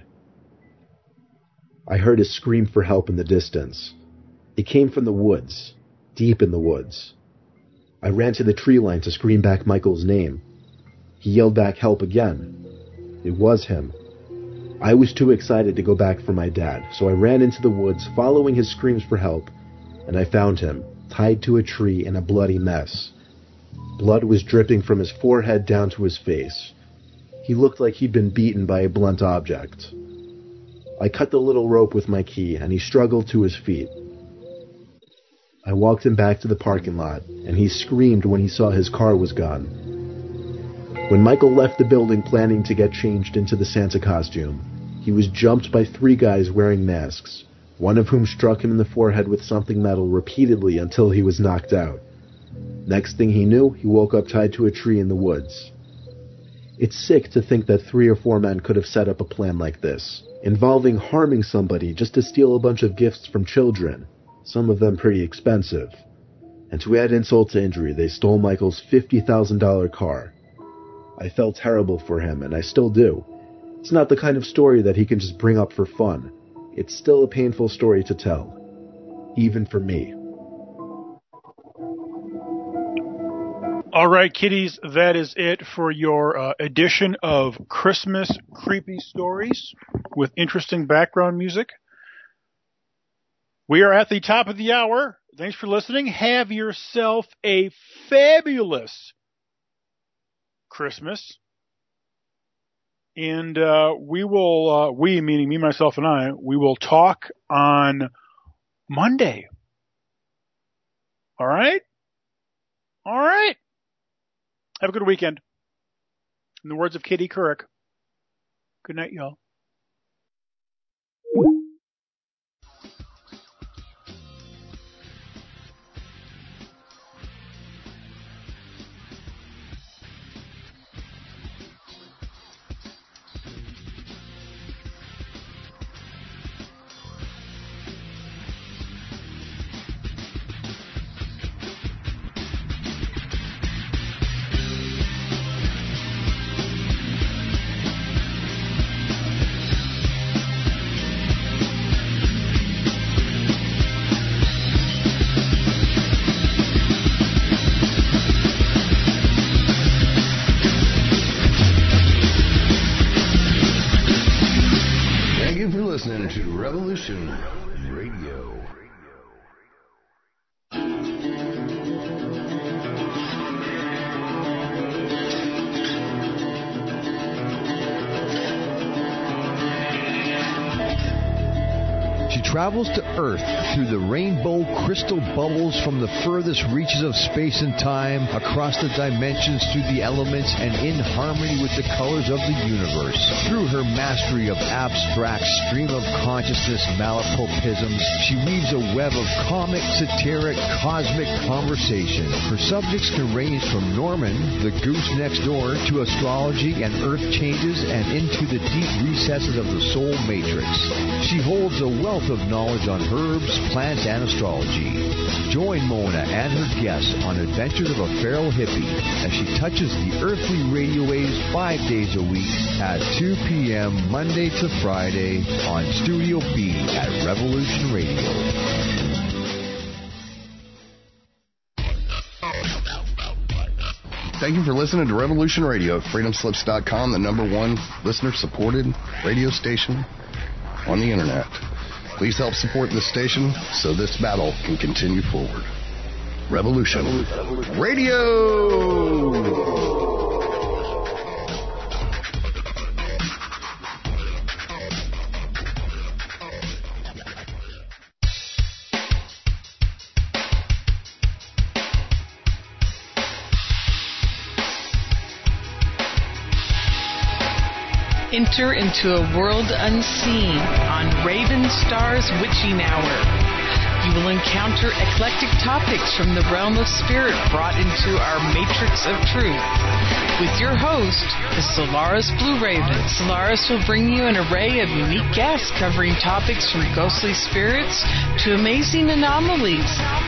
I heard a scream for help in the distance. It came from the woods, deep in the woods. I ran to the tree line to scream back Michael's name. He yelled back help again. It was him. I was too excited to go back for my dad, so I ran into the woods following his screams for help, and I found him, tied to a tree in a bloody mess. Blood was dripping from his forehead down to his face. He looked like he'd been beaten by a blunt object. I cut the little rope with my key, and he struggled to his feet. I walked him back to the parking lot, and he screamed when he saw his car was gone. When Michael left the building planning to get changed into the Santa costume, he was jumped by three guys wearing masks, one of whom struck him in the forehead with something metal repeatedly until he was knocked out. Next thing he knew, he woke up tied to a tree in the woods. It's sick to think that three or four men could have set up a plan like this, involving harming somebody just to steal a bunch of gifts from children, some of them pretty expensive. And to add insult to injury, they stole Michael's fifty thousand dollars car. I felt terrible for him, and I still do. It's not the kind of story that he can just bring up for fun. It's still a painful story to tell, even for me. All right, kiddies, that is it for your uh, edition of Christmas Creepy Stories with interesting background music. We are at the top of the hour. Thanks for listening. Have yourself a fabulous Christmas. And uh, we will, uh, we, meaning me, myself, and I, we will talk on Monday. All right? All right. Have a good weekend. In the words of Katie Couric, good night, y'all. Listening to Revolution Radio. She travels to Earth through the rainbow crystal bubbles from the furthest reaches of space and time, across the dimensions, through the elements, and in harmony with the colors of the universe. Through her mastery of abstract stream of consciousness malapropisms, she weaves a web of comic, satiric, cosmic conversation. Her subjects can range from Norman, the goose next door, to astrology and earth changes, and into the deep recesses of the soul matrix. She holds a wealth of knowledge on herbs, plants, and astrology. Join Mona and her guests on Adventures of a Feral Hippie as she touches the earthly radio waves five days a week at two p.m. Monday to Friday on Studio B at Revolution Radio. Thank you for listening to Revolution Radio at freedom slips dot com, the number one listener-supported radio station on the internet. Please help support this station so this battle can continue forward. Revolution Radio! Enter into a world unseen on Raven Star's Witching Hour. You will encounter eclectic topics from the realm of spirit brought into our matrix of truth. With your host, the Solaris Blue Raven. Solaris will bring you an array of unique guests covering topics from ghostly spirits to amazing anomalies.